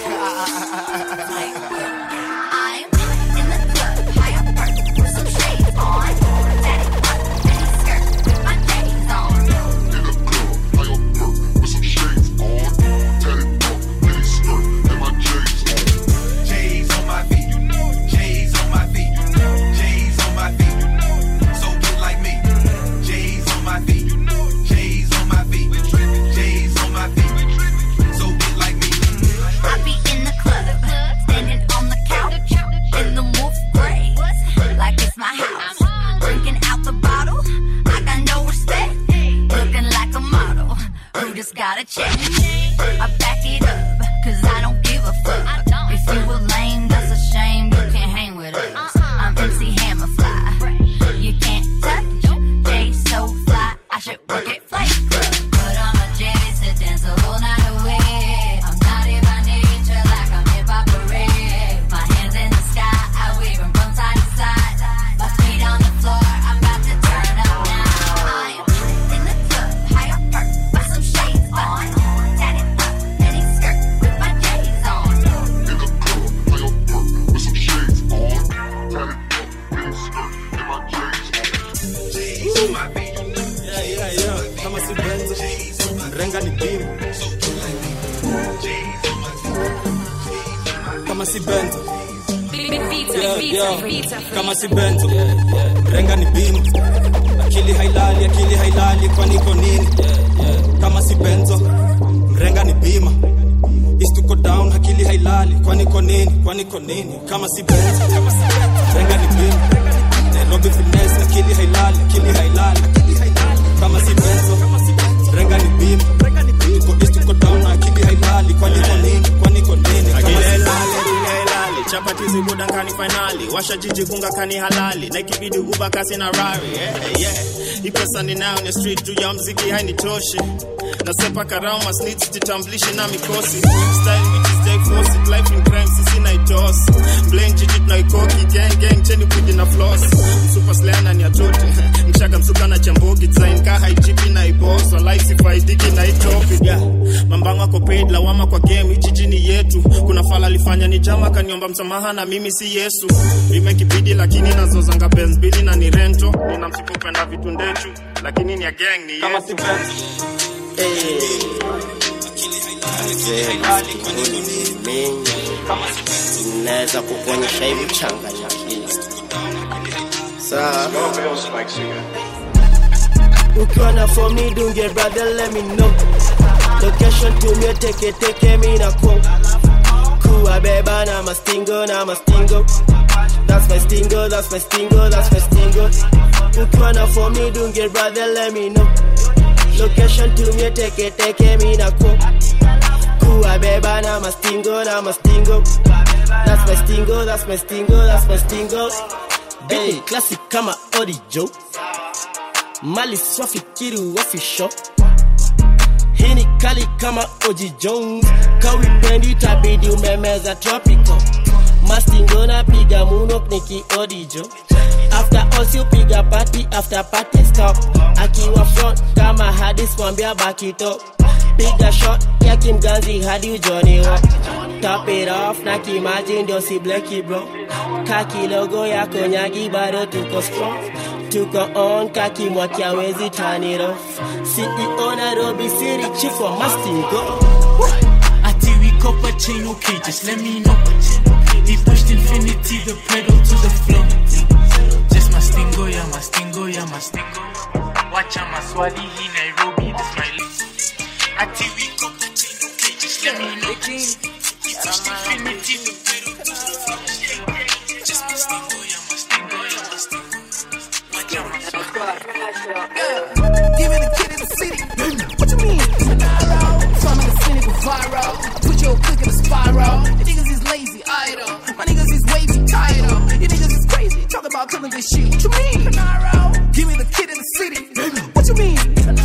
I'm in the club, high up perk, with some shades on. Daddy pop, mini skirt, with my days on. In the club, high up perk, with some shades on. Daddy pop, mini skirt, and my J's on. J's on my feet, you know it. J's on my feet, you know it. J's on my feet, you know it. So get like me. J's on my feet, you know it. J's on my feet, J's on my feet. So get like me. I be in the club, standing on the couch, in the wolf gray, like it's my house. Drinking out the bottle, I got no respect. Looking like a model, who just got a check. I back it up, cause I don't give a fuck. If you were lame, that's a shame, you can't hang with us. I'm M C Hammer Fly. You can't touch, they so fly, I should work at Flight Club. But I'm a jelly to dance a whole night away. I'm naughty by nature like I'm hip hop parade. My hands in the sky, I wave them from side to side. My feet on the floor, I'm about to turn up now. I'm in the club, high up perk, with some shades on. Tatted up, any skirt, with my J's on. In the club, high up perk, with some shades on. Tatted up, any skirt, with my J's on. Yeah, yeah, yeah. Kama si benzo, renga ni bimu. Kama si benzo, yeah, yeah. Kama si benzo, renga ni bimu. Akili hailali, akili hailali, kwa niko nini? Kama si benzo, renga ni bima. Is to go down, akili hailali, kwa niko nini? Kwa niko nini? Kama si benzo, renga ni bimu. Nairobi finesse, akili hailali, akili hailali. Kama si benzo, renga ni bima. Niko is to go down, akili hailali, kwa niko nini? Kwa niko nini? Kama si benzo, chapati zibuda kani finali, washa jiji kunga kani halali, na ikibidi uba kasi na rari. Yeah, yeah. Hii pesa ni nayo ni street, juu ya mziki hainitoshi. Nasepa karao masnitch titamblishi na mikosi. Style which is day force it, life in crime sisi na itosi. Blame jiji tunaikoki, gang gang cheni kudi na floss. Super slayer na ni atote, mshaka msuka na chambogi. Design ka haijipi na iboss, wa life sifaidiki na itopi. Yeah, mambango ako paid, lawama kwa game, hii jiji ni yetu. Kuna fala lifanya ni jama kaniomba msamaha na mimi si Yesu. Mime kibidi lakini nazozanga Benz bili na ni rento. Nina msipupe na vitu ndechu, lakini ni ya gang ni yetu. Kama si Benz naweza kukuonyesha hivi changa nyakili. Saa ukiwa na form ni dunge brother let me know. Location to me take it take me na kwa kuwa beba na mastingo na mastingo. That's my stingo, that's my stingo, that's my stingo. Ukiwa na form ni dunge brother let me know. Location to me take it take me na kwa kuwa beba na mastingo na mastingo. That's my stingo, that's my stingo, that's my stingo. Hey, classic kama Odi Joe. Mali swafikiri wafisho. Hini kali kama Oji Jones. Kawi pendi tabidi umemeza tropical. Mastingo na piga munok niki Odi Joe. After all you piga party, after party stop. Akiwa front kama hadis mwambia back it up. Piga shot ya kimganzi hadi ujoni wa. Top it off na kimaji ndio si blacky bro. Kaki logo ya konyagi bado tuko strong. Tuko on kaki mwaki hawezi turn it off. C E O Nairobi City chief wa Mastingo. Ati we copper chain okay just let me know. He pushed infinity the pedal to the floor. Just Mastingo ya Mastingo ya Mastingo. Wacha maswali hii Nairobi this my list. Ati we copper chain okay just let me know. He pushed infinity the pedal to the floor. Just Mastingo ya Mastingo ya Mastingo. Wacha maswali. Give me the kid in the city. What you mean? So I'm in the cynical viral. I put your click in the spiral. You niggas is lazy, idle. My niggas is wavy, title. You niggas is crazy. Talk about killing this shit. What you mean? Give me the kid in the city. What you mean?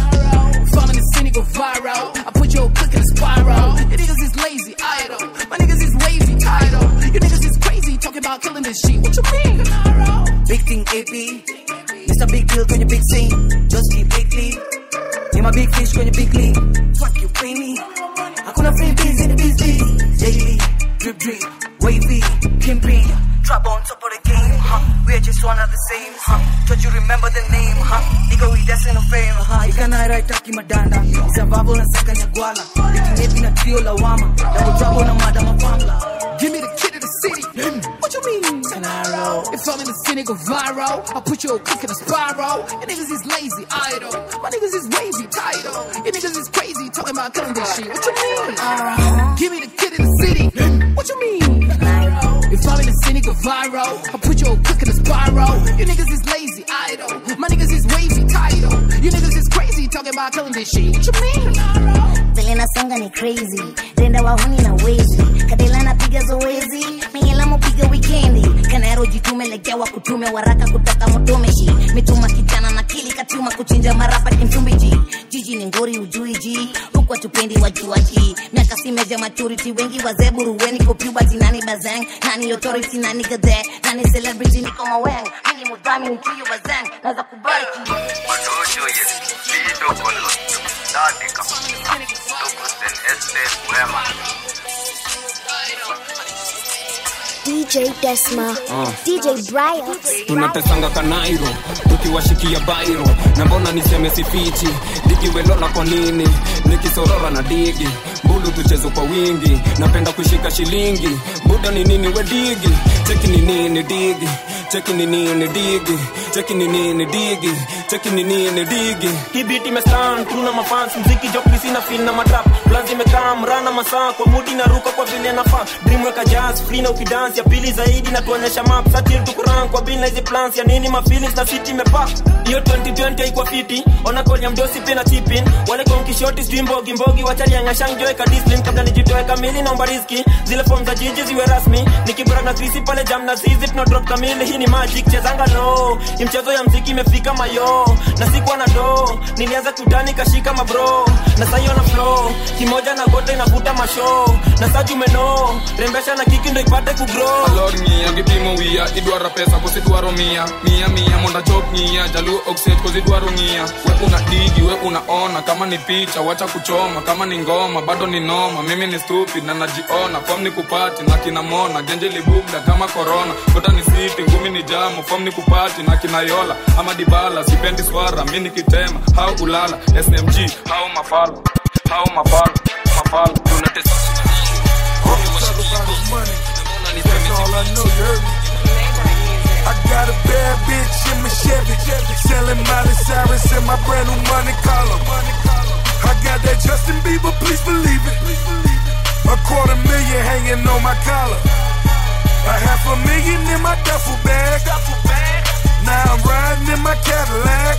So I'm in the cynical viral. I put your click in the spiral. You niggas is lazy, idle. My niggas is wavy, title. You niggas is crazy. Talking about killing this shit. What you mean? Big thing A P. Mister Big Deal kwenye big scene. Just keep big lead. You're my big fish kwenye big league. Fuck you pay me. Hakuna free beans in the business. Daily, drip drip, wavy, pimping. Drop on top of the game, huh? We're just one of the same, huh? Don't you remember the name, huh? Nigga, we destined for fame, huh? Ikana right taki madanda. Survival na saka nyagwala. Likinepi na trio la wama. Double trouble na madama famla. Give me the kid in the city. What you mean? Canaro. If I'm in the city go viral, I put your click in a spiral. You niggas is lazy, idle. My niggas is wavy, title. You niggas is crazy, talking about killing this shit. What you mean? Uh, Give me the kid in the city. What you mean? Canaro. If I'm in the city go viral, I put your click in a spiral. You niggas is lazy, idle. My niggas is wavy, title. You niggas is crazy, talking about about killing this shit. What you mean? Vile nasonga ni crazy, renda wahuni na wezi, kadela napiga zoezi, mingela mupiga wikendi, kanero jitume legea wa kutume waraka kutoka motomeshi, mituma kijana na kili katuma kuchinja marapa kimtumbiji, jiji ni ngori ujui ji, huku watupendi wajuaji, miaka si meja maturity, wengi wazeburu weni kopiubati nani bazang, nani authority nani gade, nani celebrity niko mawang, mini mudami ni chuyo bazang, naza kubariki. Madojo yes, lido kolo, dadika, tukusen este wema. D J Desma, uh. D J Brian. Tunatesanga kanairo, tukiwashikia bairo. Na mbona niseme sifichi, digi welola kwa nini? Nikisorora na digi, mbulu tuchezo kwa wingi. Napenda kushika shilingi, buda ni nini we digi? Cheki ni nini digi, cheki ni nini digi, cheki ni nini digi, cheki ni nini digi. Hii beat imestand, tuna mafans, mziki jokli sina feel na matrap. Plans imekam, rana masaa, kwa mudi na ruka kwa vile nafaa. Dream weka jazz, free na ukidance, ya pili zaidi na tuonyesha map. Satil tukuran kwa bila hizi plans, ya nini ma feelings na city mepa. Iyo twenty twenty haikuwa fiti, ona call ya mdosi pina tipin. Wale kwa mkishoti stream bogi mbogi, wachali ya ngashang joe ka discipline. Kabla nijitoe kamili naomba riziki, zile form za jiji ziwe rasmi. Nikibura na krisi pale jam na zizi, tuna drop kamili, hii ni magic, chezanga low. Imchezo ya mziki imefika mayo, na sikuwa na do, nilianza kutani kashika mabro. Na sayo na flow, kimoja na gote inavuta mashow. Na saju meno, rembesha na kiki ndo ipate kugrow. Lord mia, gipimo wia, idwara pesa kosi duaro mia. Mia mia, monda chok mia, jalu oxet kosi duaro mia. We una digi, we unaona, kama ni picha, wacha kuchoma. Kama ni ngoma, bado ni noma, mimi ni stupid na najiona. Form ni kupati, na kinamona, genje libugda kama corona. Kota ni city, ngumi ni jamu, form ni kupati, na kinayola. Ama dibala, sipendi swara, mini kitema. How ulala, S M G, how mafala. How mafala, mafala, tunatesa. That's all I know, you heard me. I got a bad bitch in my Chevy, selling Miley Cyrus in my brand new money collar. I got that Justin Bieber, please believe it. A quarter million hanging on my collar. A half a million in my duffel bag. Now I'm riding in my Cadillac.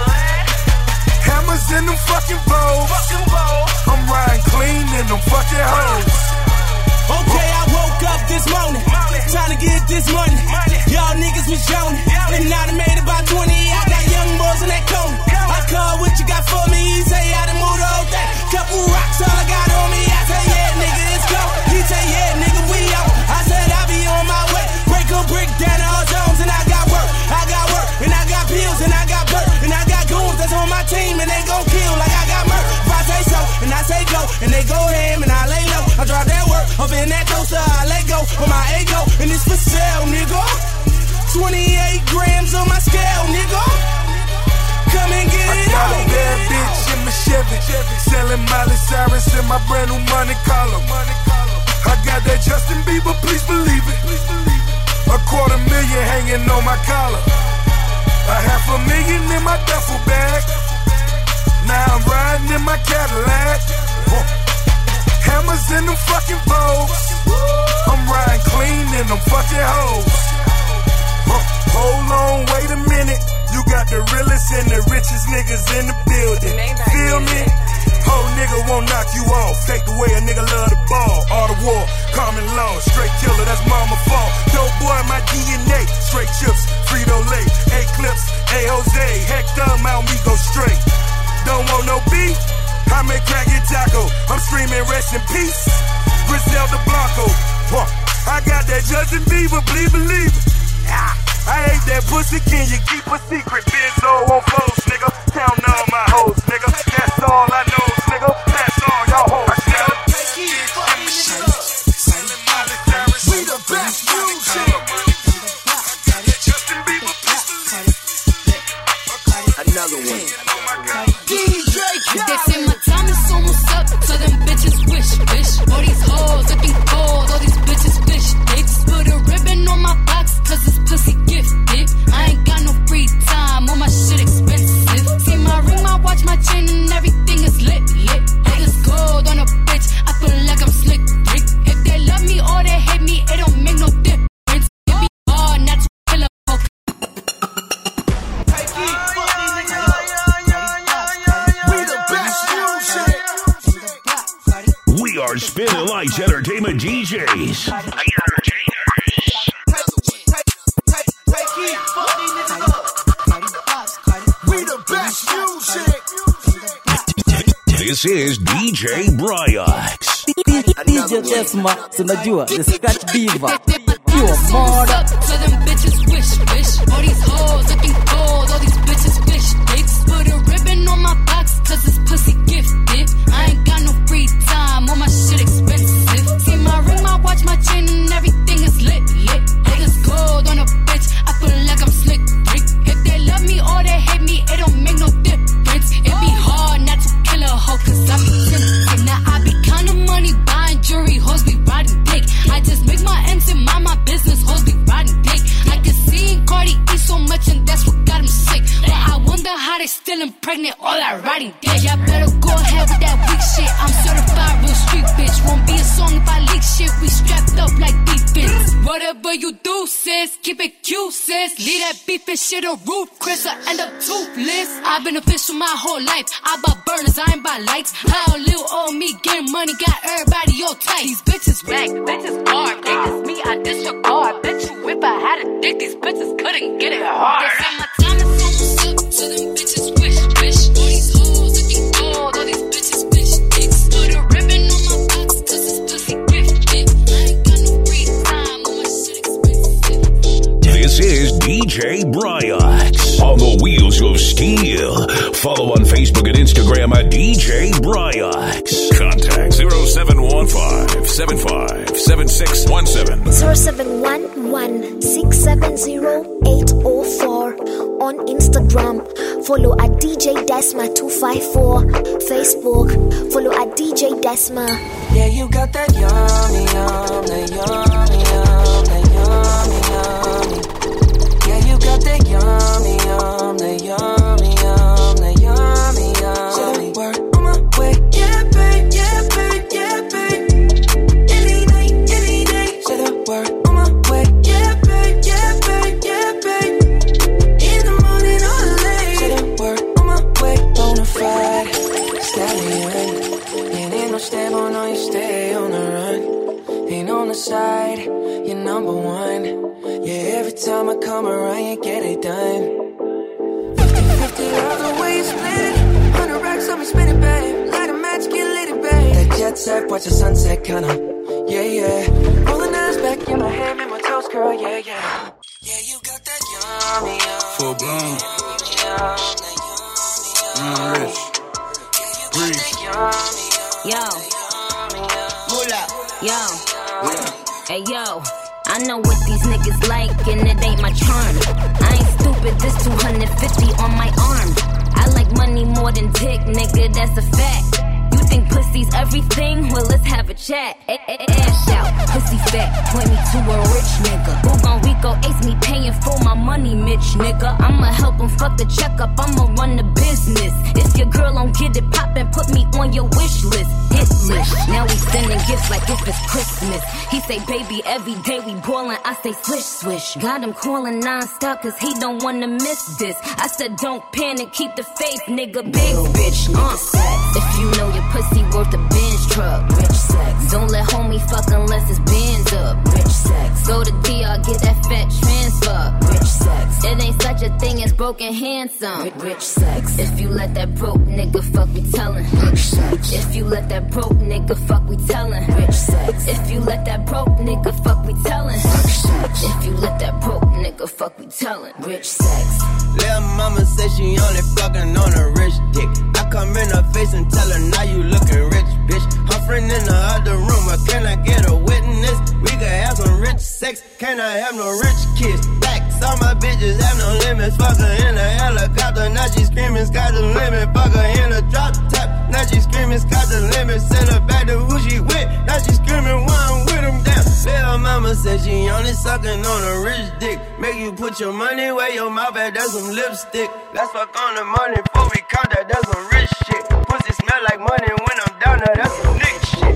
Hammers in them fucking bowls. I'm riding clean in them fucking hoes. Okay, I woke up this morning, trying to get this money. Y'all niggas was yawning, and now they made about twenty. I got young boys in that corner. I call what you got for me. He say I done moved the whole thing. Couple rocks, all I got on me. I say yeah, nigga, it's go. He say yeah, nigga, we out. I said I be on my way. Break a brick down all zones, and I got work. I got work, and I got pills, and I got birth, and I got goons that's on my team, and they gon' kill like I got murk. If I say so, and I say go, and they go ham, and I lay low. I drop that work. Up in that toaster, I let go for my ego, and it's for sale, nigga. twenty-eight grams on my scale, nigga. Come and get it I got on. a bad bitch in my Chevy, selling Miley Cyrus in my brand new money collar. I got that Justin Bieber, please believe it. A quarter million hanging on my collar. A half a million in my duffel bag. Now I'm riding in my Cadillac. Hammers in them fucking bowls. I'm riding clean in them fucking hoes. Hold on, wait a minute. You got the realest and the richest niggas in the building. Feel me? Whole nigga won't knock you off. Take the way a nigga love the ball. All the war, common law, straight killer, that's mama fault. Dope boy, my D N A. Straight chips, Frito-Lay, A-Clips, A-Jose. Hector, Mount me go straight. Don't want no beef? I make crack it taco. I'm screaming rest in peace. Griselda Blanco. Huh. I got that Justin Bieber, please believe it. Ah, I hate that pussy. Can you keep a secret? Benzo on foes, nigga. Counting all my hoes, nigga. That's all I know, nigga. That's all y'all hoes, nigga. We the best music. Justin Bieber, please believe it. Another one. D J Khaled. They say my time is almost up, so them bitches wish, wish. All these hoes looking cold, all these bitches fish. They just put a ribbon on my box, cause it's pussy gifted. I ain't got no free time, all my shit expensive. See my ring, my watch, my chain, We are Spin and Lights Entertainment D Js. This is D J Bryox. D J Desma, tunajua the Scratch Diva. You a mother. So them bitches wish, wish. All these hoes looking cold, all these bitches wish dicks. Put a ribbon on my box, cause it's pussy gifted. I ain't got no free time, all my shit expensive. See my ring, my watch, my chain, and everything is lit, lit. Niggas gold on a bitch, I feel like I'm slick, Rick. If they love me or they hate me, it don't make no difference. It be hard not to kill a hoe, cause I be tempted. Now I be counting money, buying jewelry, hoes be riding dick. I just make my M's and mind my business, hoes be riding dick. I can see Cardi eat so much and that's what got him sick. But I wonder how they still impregnate all that riding dick. Y'all better go ahead with that weak shit. I'm certified real street bitch. Won't be a song if I leak shit. We strapped up like defense. Whatever you do, sis, keep it cute, sis. Leave that beef and shit a roof, Chris, I end up toothless. I've been official my whole life. I buy burners, I ain't buy lights. How little old me getting money got everybody all tight. These bitches whack, bitches hard. They just me, I disregard. Bet you if I had a dick, these bitches couldn't get it hard. They say my time is almost up, so them bitches wish, wish. All these hoes looking gold, all these bitches wish dicks. Put a ribbon on my box, cause it's pussy gifted. I ain't got no free time, all my shit expensive. This is D J Bryox on the wheels of steel. Follow on Facebook and Instagram at D J Bryox. Contact zero seven one five seven five seven six one seven. zero seven one one six seven zero eight zero four. On Instagram, follow at D J Desma two five four. Facebook, follow at D J Desma. Yeah, you got that yummy, yum, that yummy, yum, that yummy, yummy. Yeah, you got that yummy, yum, that yummy, yum, that yummy, yummy. Word on my way, yeah, babe, yeah, babe, yeah, babe. Any night, any day. Say the word on my way, yeah, babe, yeah, babe, yeah, babe. In the morning or late. Say the word on my way, bonafide stallion. And ain't no stable, no, you stay on the run. Ain't on the side, you're number one. Yeah, every time I come around, you get it done. fifty fifty, love the way you split it. Hundred racks on me, spin it, babe. Light a match, get lit, babe. That jet set, watch the sunset, kinda. Yeah, yeah. Rolling eyes back in my head, in my toes, girl, yeah, yeah. Yeah, you got that yummy, yum. Full blown. Yum, rich. Breeze. Yo. Mula. Yo. Hey, yo. I know what these niggas like, and it ain't my charm. I ain't stupid, this two hundred fifty on my arm. I like money more than dick, nigga, that's a fact. You think pussy's everything? Well, let's have a chat. Ash out, pussy fat, point me to a rich nigga. Who gon' Rico ace me paying for my money, Mitch, nigga? I'ma help him fuck the checkup, I'ma run the business. If your girl don't get it poppin', put me on your wish list. Hit list. Now we sending gifts like if it's Christmas. He say, baby, every day we ballin', I say swish, swish. Got him calling non-stop cause he don't wanna miss this. I said, don't panic, keep the faith, nigga, big bitch. Uh, if you know your pussy worth a Benz truck, rich sex. Don't let homie fuck unless it's Benz up, rich sex. Go to D R, get that fat transfer, rich sex. It ain't such a thing as broken handsome, rich sex. If you let that broke nigga fuck, we tellin', rich sex. If you let that broke nigga fuck, we tellin', rich sex. If you let that broke nigga fuck, we tellin', rich sex. If you let that broke nigga fuck, we tellin', rich sex. Lil' mama said she only fucking on a rich dick. I come in her face and tell her, now you looking rich, bitch. Her friend in the other room, but can I get a witness? We could have some rich sex, can I have no rich kids? Facts, all my bitches have no limits. Fuck her in a helicopter, now she screaming, sky's the limit. Fuck her in a drop top, now she screaming, sky's the limit. Send her back to who she with, now she screaming, why I'm with him down. Lil' mama said she only sucking on a rich dick. Make you put your money where your mouth at, that's some lipstick. Let's fuck on the money before we count that, that's some rich shit. Pussy smell like money when I'm down there, that's some nick shit.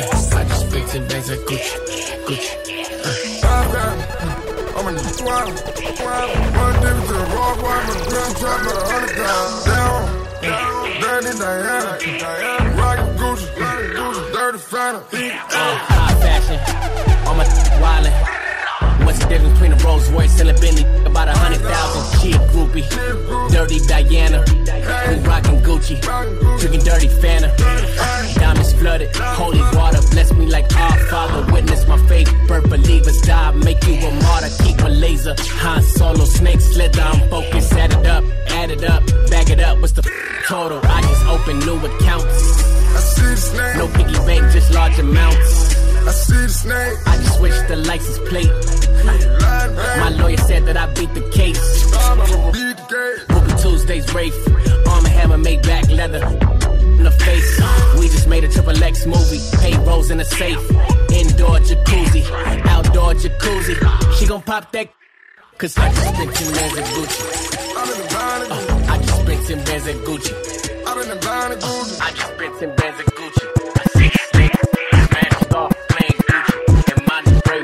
Gucci, Gucci. Uh, I'm in the One difference to the raw boy, my gun trap at a hundred pounds. Down, Dirty Diana, rockin' Gucci, dirty Fanta. High fashion, all my wildin'. What's the difference between a Rolls Royce and a Bentley? About a hundred thousand. She a groupie, Dirty Diana. We rockin' Gucci, drinking dirty Fanta. Diamonds flooded, holy water bless me like our Father. Witness my faith, birth believers die, make you a martyr. Keep a laser, Han Solo, snake slither. I'm focused, add it up, add it up, bag it up. What's the total? I just open new accounts. I see the snake. No piggy bank, just large amounts. I see the snake. I just switched the license plate. My lawyer said that I beat the case. Ruby Tuesdays, Rafe. Arm and Hammer, make back leather. In the face. We just made a triple X movie. Payrolls in a safe. Indoor jacuzzi. Outdoor jacuzzi. She gon' pop that. Cause I just spent ten bands at Gucci. Uh, I just spent ten bands at Gucci. Uh, I just spent ten bands at Gucci. I see the snake. Smashed off. Playing Gucci. And money break.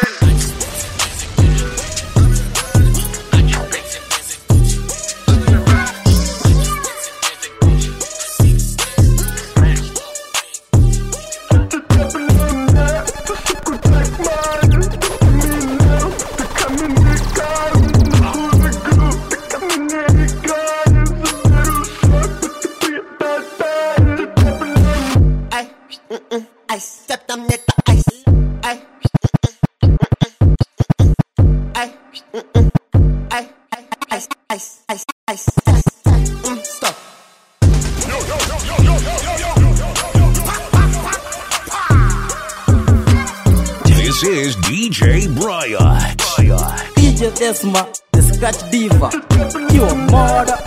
I stepped on it, ice. I, I, I, ice, ice, ice, ice, ice. Mm, stop. This is D J Bryox. D J Desma, the Scratch Diva. You a mother.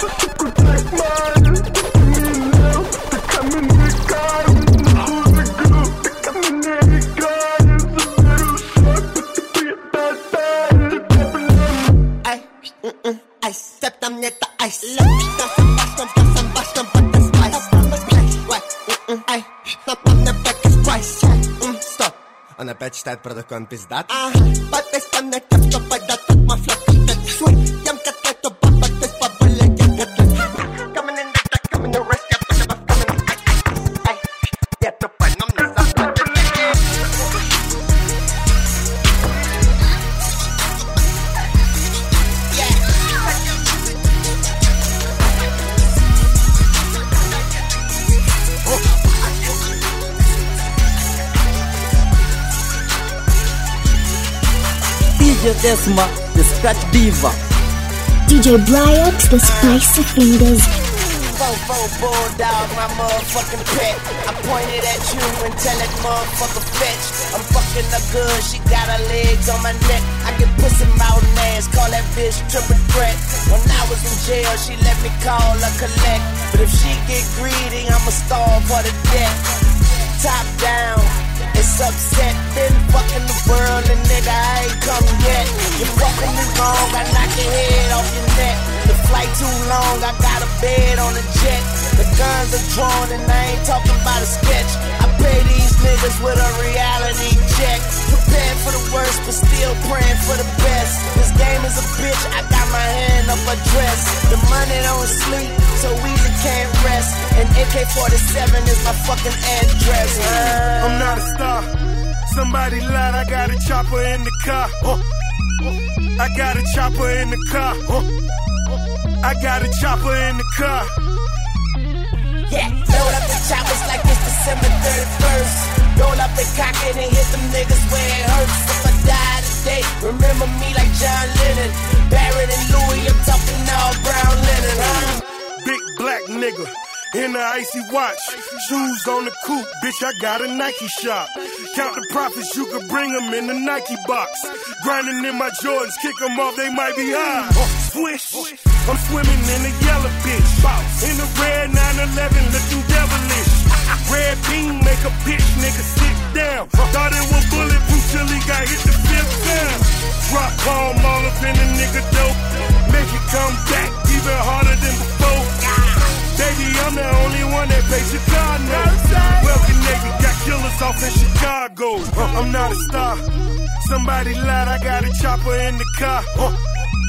I stepped on it, ice. Let me stop some bust, some bust, some bust, some but the spice. I stop on the back is price. Stop. Она опять считает продавку, он пиздат. Ага, подпись на капсу, податок, мафлак, свой. Ямка тето, баба, ты спабуля, я готов. Coming in the dark, coming the rest, я пошла, coming in the dark. Я тупой, но мне заплатят. D J Desma, the Scratch Diva. D J Bryox, the spicy fingers. Fofo bulldog, my motherfucking pet. I pointed at you and tell that motherfucker fetch. I'm fucking her good, she got her legs on my neck. I get pussy mouth and ass, call that bitch triple threat. When I was in jail, she let me call her collect. But if she get greedy, I'ma starve her to death. Top down, it's upset. Been fucking the world and nigga, I ain't come yet. You fucking me wrong, I knock your head off your neck. The flight too long, I got a bed on a jet. The guns are drawn and I ain't talking about a sketch. I pay these niggas with a reality check. Prepared for the worst, but still praying for the best. This game is a bitch, I got my hand up a dress. The money don't sleep, so easy can't rest. And A K forty-seven is my fucking address. Uh, I'm not a star. Somebody lied, I got a chopper in the car. Huh. I got a chopper in the car. Huh. I got a chopper in the car. Yeah, load up the choppers like it's December thirty-first. Roll up the cock and hit them niggas where it hurts. If I die today, remember me like John Lennon. Barrett and Louis, I'm talking all brown linen, huh? Big black nigga in the icy watch. Shoes on the coupe, bitch, I got a Nike shop. Count the profits, you could bring them in the Nike box. Grinding in my Jordans, kick them off, they might be high. Swish, I'm swimming in the yellow bitch. In the red nine eleven, looking devilish. Red beam, make a bitch nigga sit down. Thought it was bulletproof till he got hit the fifth time. Drop palm all up in the nigga dope. Make it come back even harder than before. Baby, I'm the only one that pays Chicago. Well connected, got killers off in Chicago. Uh, I'm not a star. Somebody lied, I got a chopper in the car. Uh,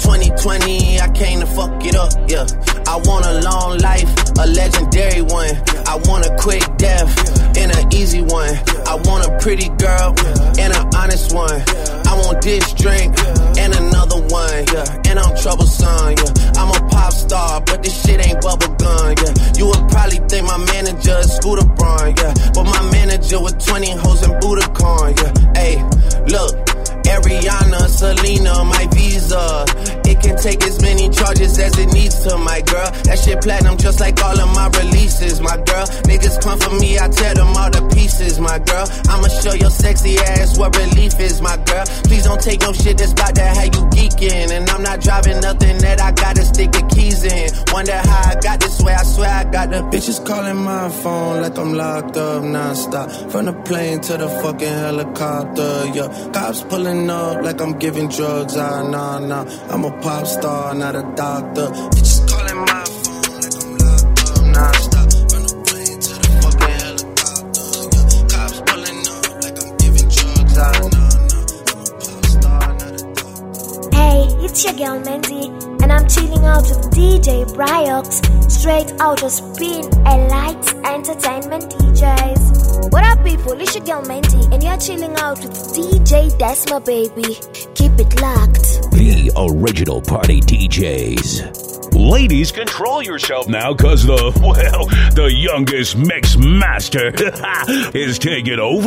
twenty twenty, I came to fuck it up, yeah. I want a long life, a legendary one. I want a quick death and an easy one. I want a pretty girl and an honest one. I want this drink and another one, yeah. And I'm troublesome, yeah. I'm a pop star, but this shit ain't bubble gum, yeah. You would probably think my manager is Scooter Braun, yeah. But my manager with twenty hoes and Budokan, yeah. Hey, look, Ariana, Selena, my Visa. It can take as many charges as it needs to, my girl. That shit platinum just like all of my releases, my girl. Niggas come for me, I tear them all to pieces, my girl. I'ma show your sexy ass what relief is, my girl. Please don't take no shit that's about to have you geeking. And I'm not driving nothing that I gotta stick the keys in. Wonder how I got this way, I swear I got the bitches calling my phone like I'm locked up non-stop. From the plane to the fucking helicopter, yeah. Cops pulling up like I'm giving drugs, ah, nah, nah. I'm a pop star, not a doctor. Bitches calling my phone like I'm locked up non-stop. From the plane to the fucking helicopter, yeah. Cops pulling up like I'm giving drugs, ah, nah, nah. I'm a pop star, not a doctor. Hey, it's your girl Mandy, and I'm chilling out with D J Bryox, straight out of Spin and Lights Entertainment D Js. What up, people? It's your girl Mandy, and you're chilling out with D J Desma, baby. Keep it locked. The original party D Js. Ladies, control yourself now, cause the, well, the youngest mix master is taking over.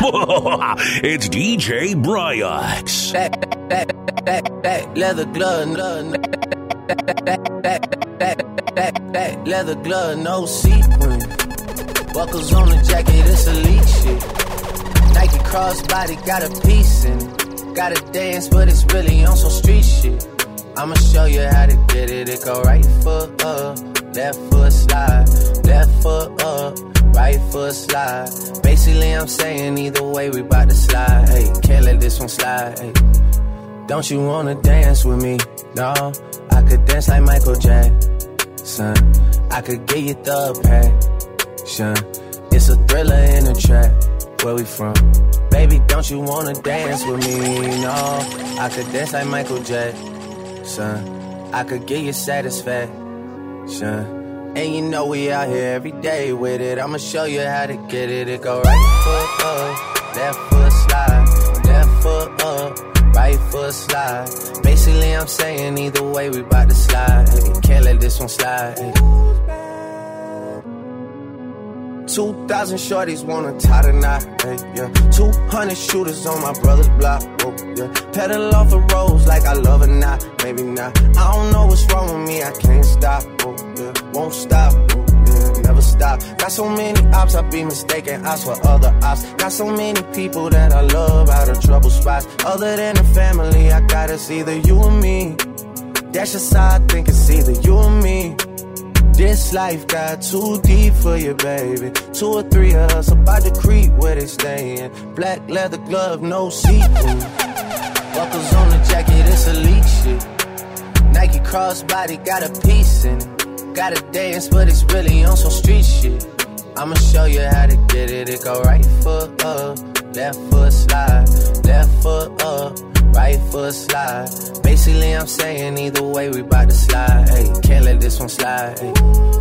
It's D J Bryox. That, that, that, that leather glove, that, that, that, that, that, that leather glove, no sequin. Buckles on the jacket, it's elite shit. Nike crossbody got a piece in it. Gotta dance, but it's really on some street shit. I'ma show you how to get it. It go right foot up, left foot slide, left foot up, right foot slide. Basically, I'm saying either way, we bout to slide. Hey, can't let this one slide. Hey, don't you wanna dance with me? No, I could dance like Michael Jackson. I could get you the passion. It's a thriller in a track. Where we from? Baby, don't you wanna dance with me? No, I could dance like Michael Jackson. I could give you satisfaction. And you know we out here every day with it. I'ma show you how to get it. It go right foot up, left foot slide, left foot up, right foot slide. Basically, I'm saying either way, we bout to slide. Hey, can't let this one slide. Hey. Two thousand shorties wanna tie the knot, hey, yeah. Two hundred shooters on my brother's block, oh, yeah. Pedal off the roads like I love it, not, maybe not. I don't know what's wrong with me, I can't stop, oh, yeah. Won't stop, oh, yeah, never stop. Got so many ops, I be mistaken ops for other ops. Got so many people that I love out of trouble spots. Other than the family, I got it's either you or me. That's just how I think it's either you or me. This life got too deep for you, baby. Two or three of us about to creep where they stayin'. Black leather glove, no sequin. Buckles on the jacket, it's elite shit. Nike crossbody got a piece in it. Gotta dance, but it's really on some street shit. I'ma show you how to get it. It go right foot up, left foot slide, left foot up, right foot slide. Basically, I'm saying either way, we bout to slide. Hey, can't let this one slide. Hey.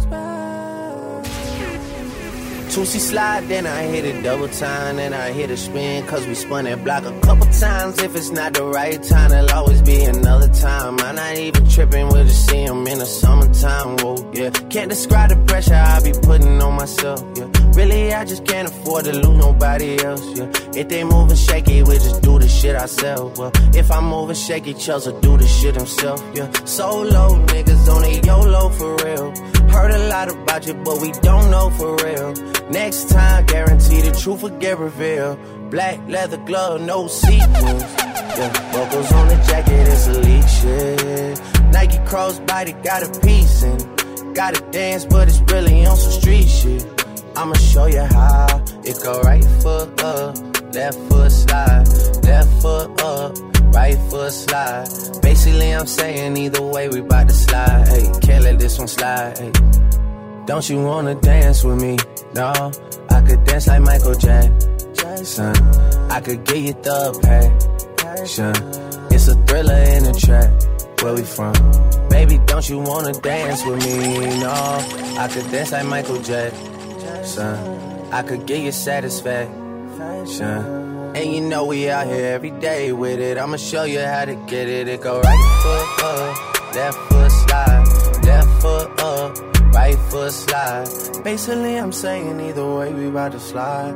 Two-C slide, then I hit it double time, then I hit a spin, cause we spun that block a couple times. If it's not the right time, there'll always be another time. I'm not even tripping, we'll just see them in the summertime, whoa, yeah. Can't describe the pressure I be putting on myself, yeah. Really, I just can't afford to lose nobody else, yeah. If they moving shaky, we just do the shit ourselves, well. If I'm moving shaky, Chelsea do the shit himself, yeah. Solo niggas on a YOLO for real. Heard a lot about you, but we don't know for real. Next time, guarantee the truth will get revealed. Black leather glove, no sequins. Yeah, buckles on the jacket, it's elite shit. Nike crossbody got a piece in it. Gotta dance, but it's really on some street shit. I'ma show you how. It go right foot up, left foot slide, left foot up, right foot slide. Basically, I'm saying either way, we bout to slide. Hey, can't let this one slide. Hey. Don't you wanna dance with me? No, I could dance like Michael Jackson. I could get you the passion. It's a thriller in a track. where we from. Baby, don't you wanna dance with me? No, I could dance like Michael Jackson. I could give you satisfaction. And you know we out here every day with it. I'ma show you how to get it. It go right foot up, left foot slide, left foot up, right foot slide. Basically, I'm saying either way, we about to slide.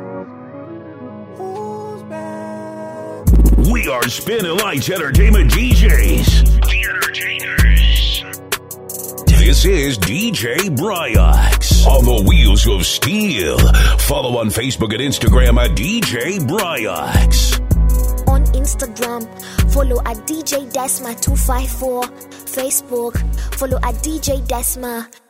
We are Spin and Lights Entertainment D Js. The Entertainers. This is D J Bryox on the Wheels of Steel. Follow on Facebook and Instagram at D J Bryox. On Instagram, follow at D J Desma two five four. Facebook, follow at D J Desma.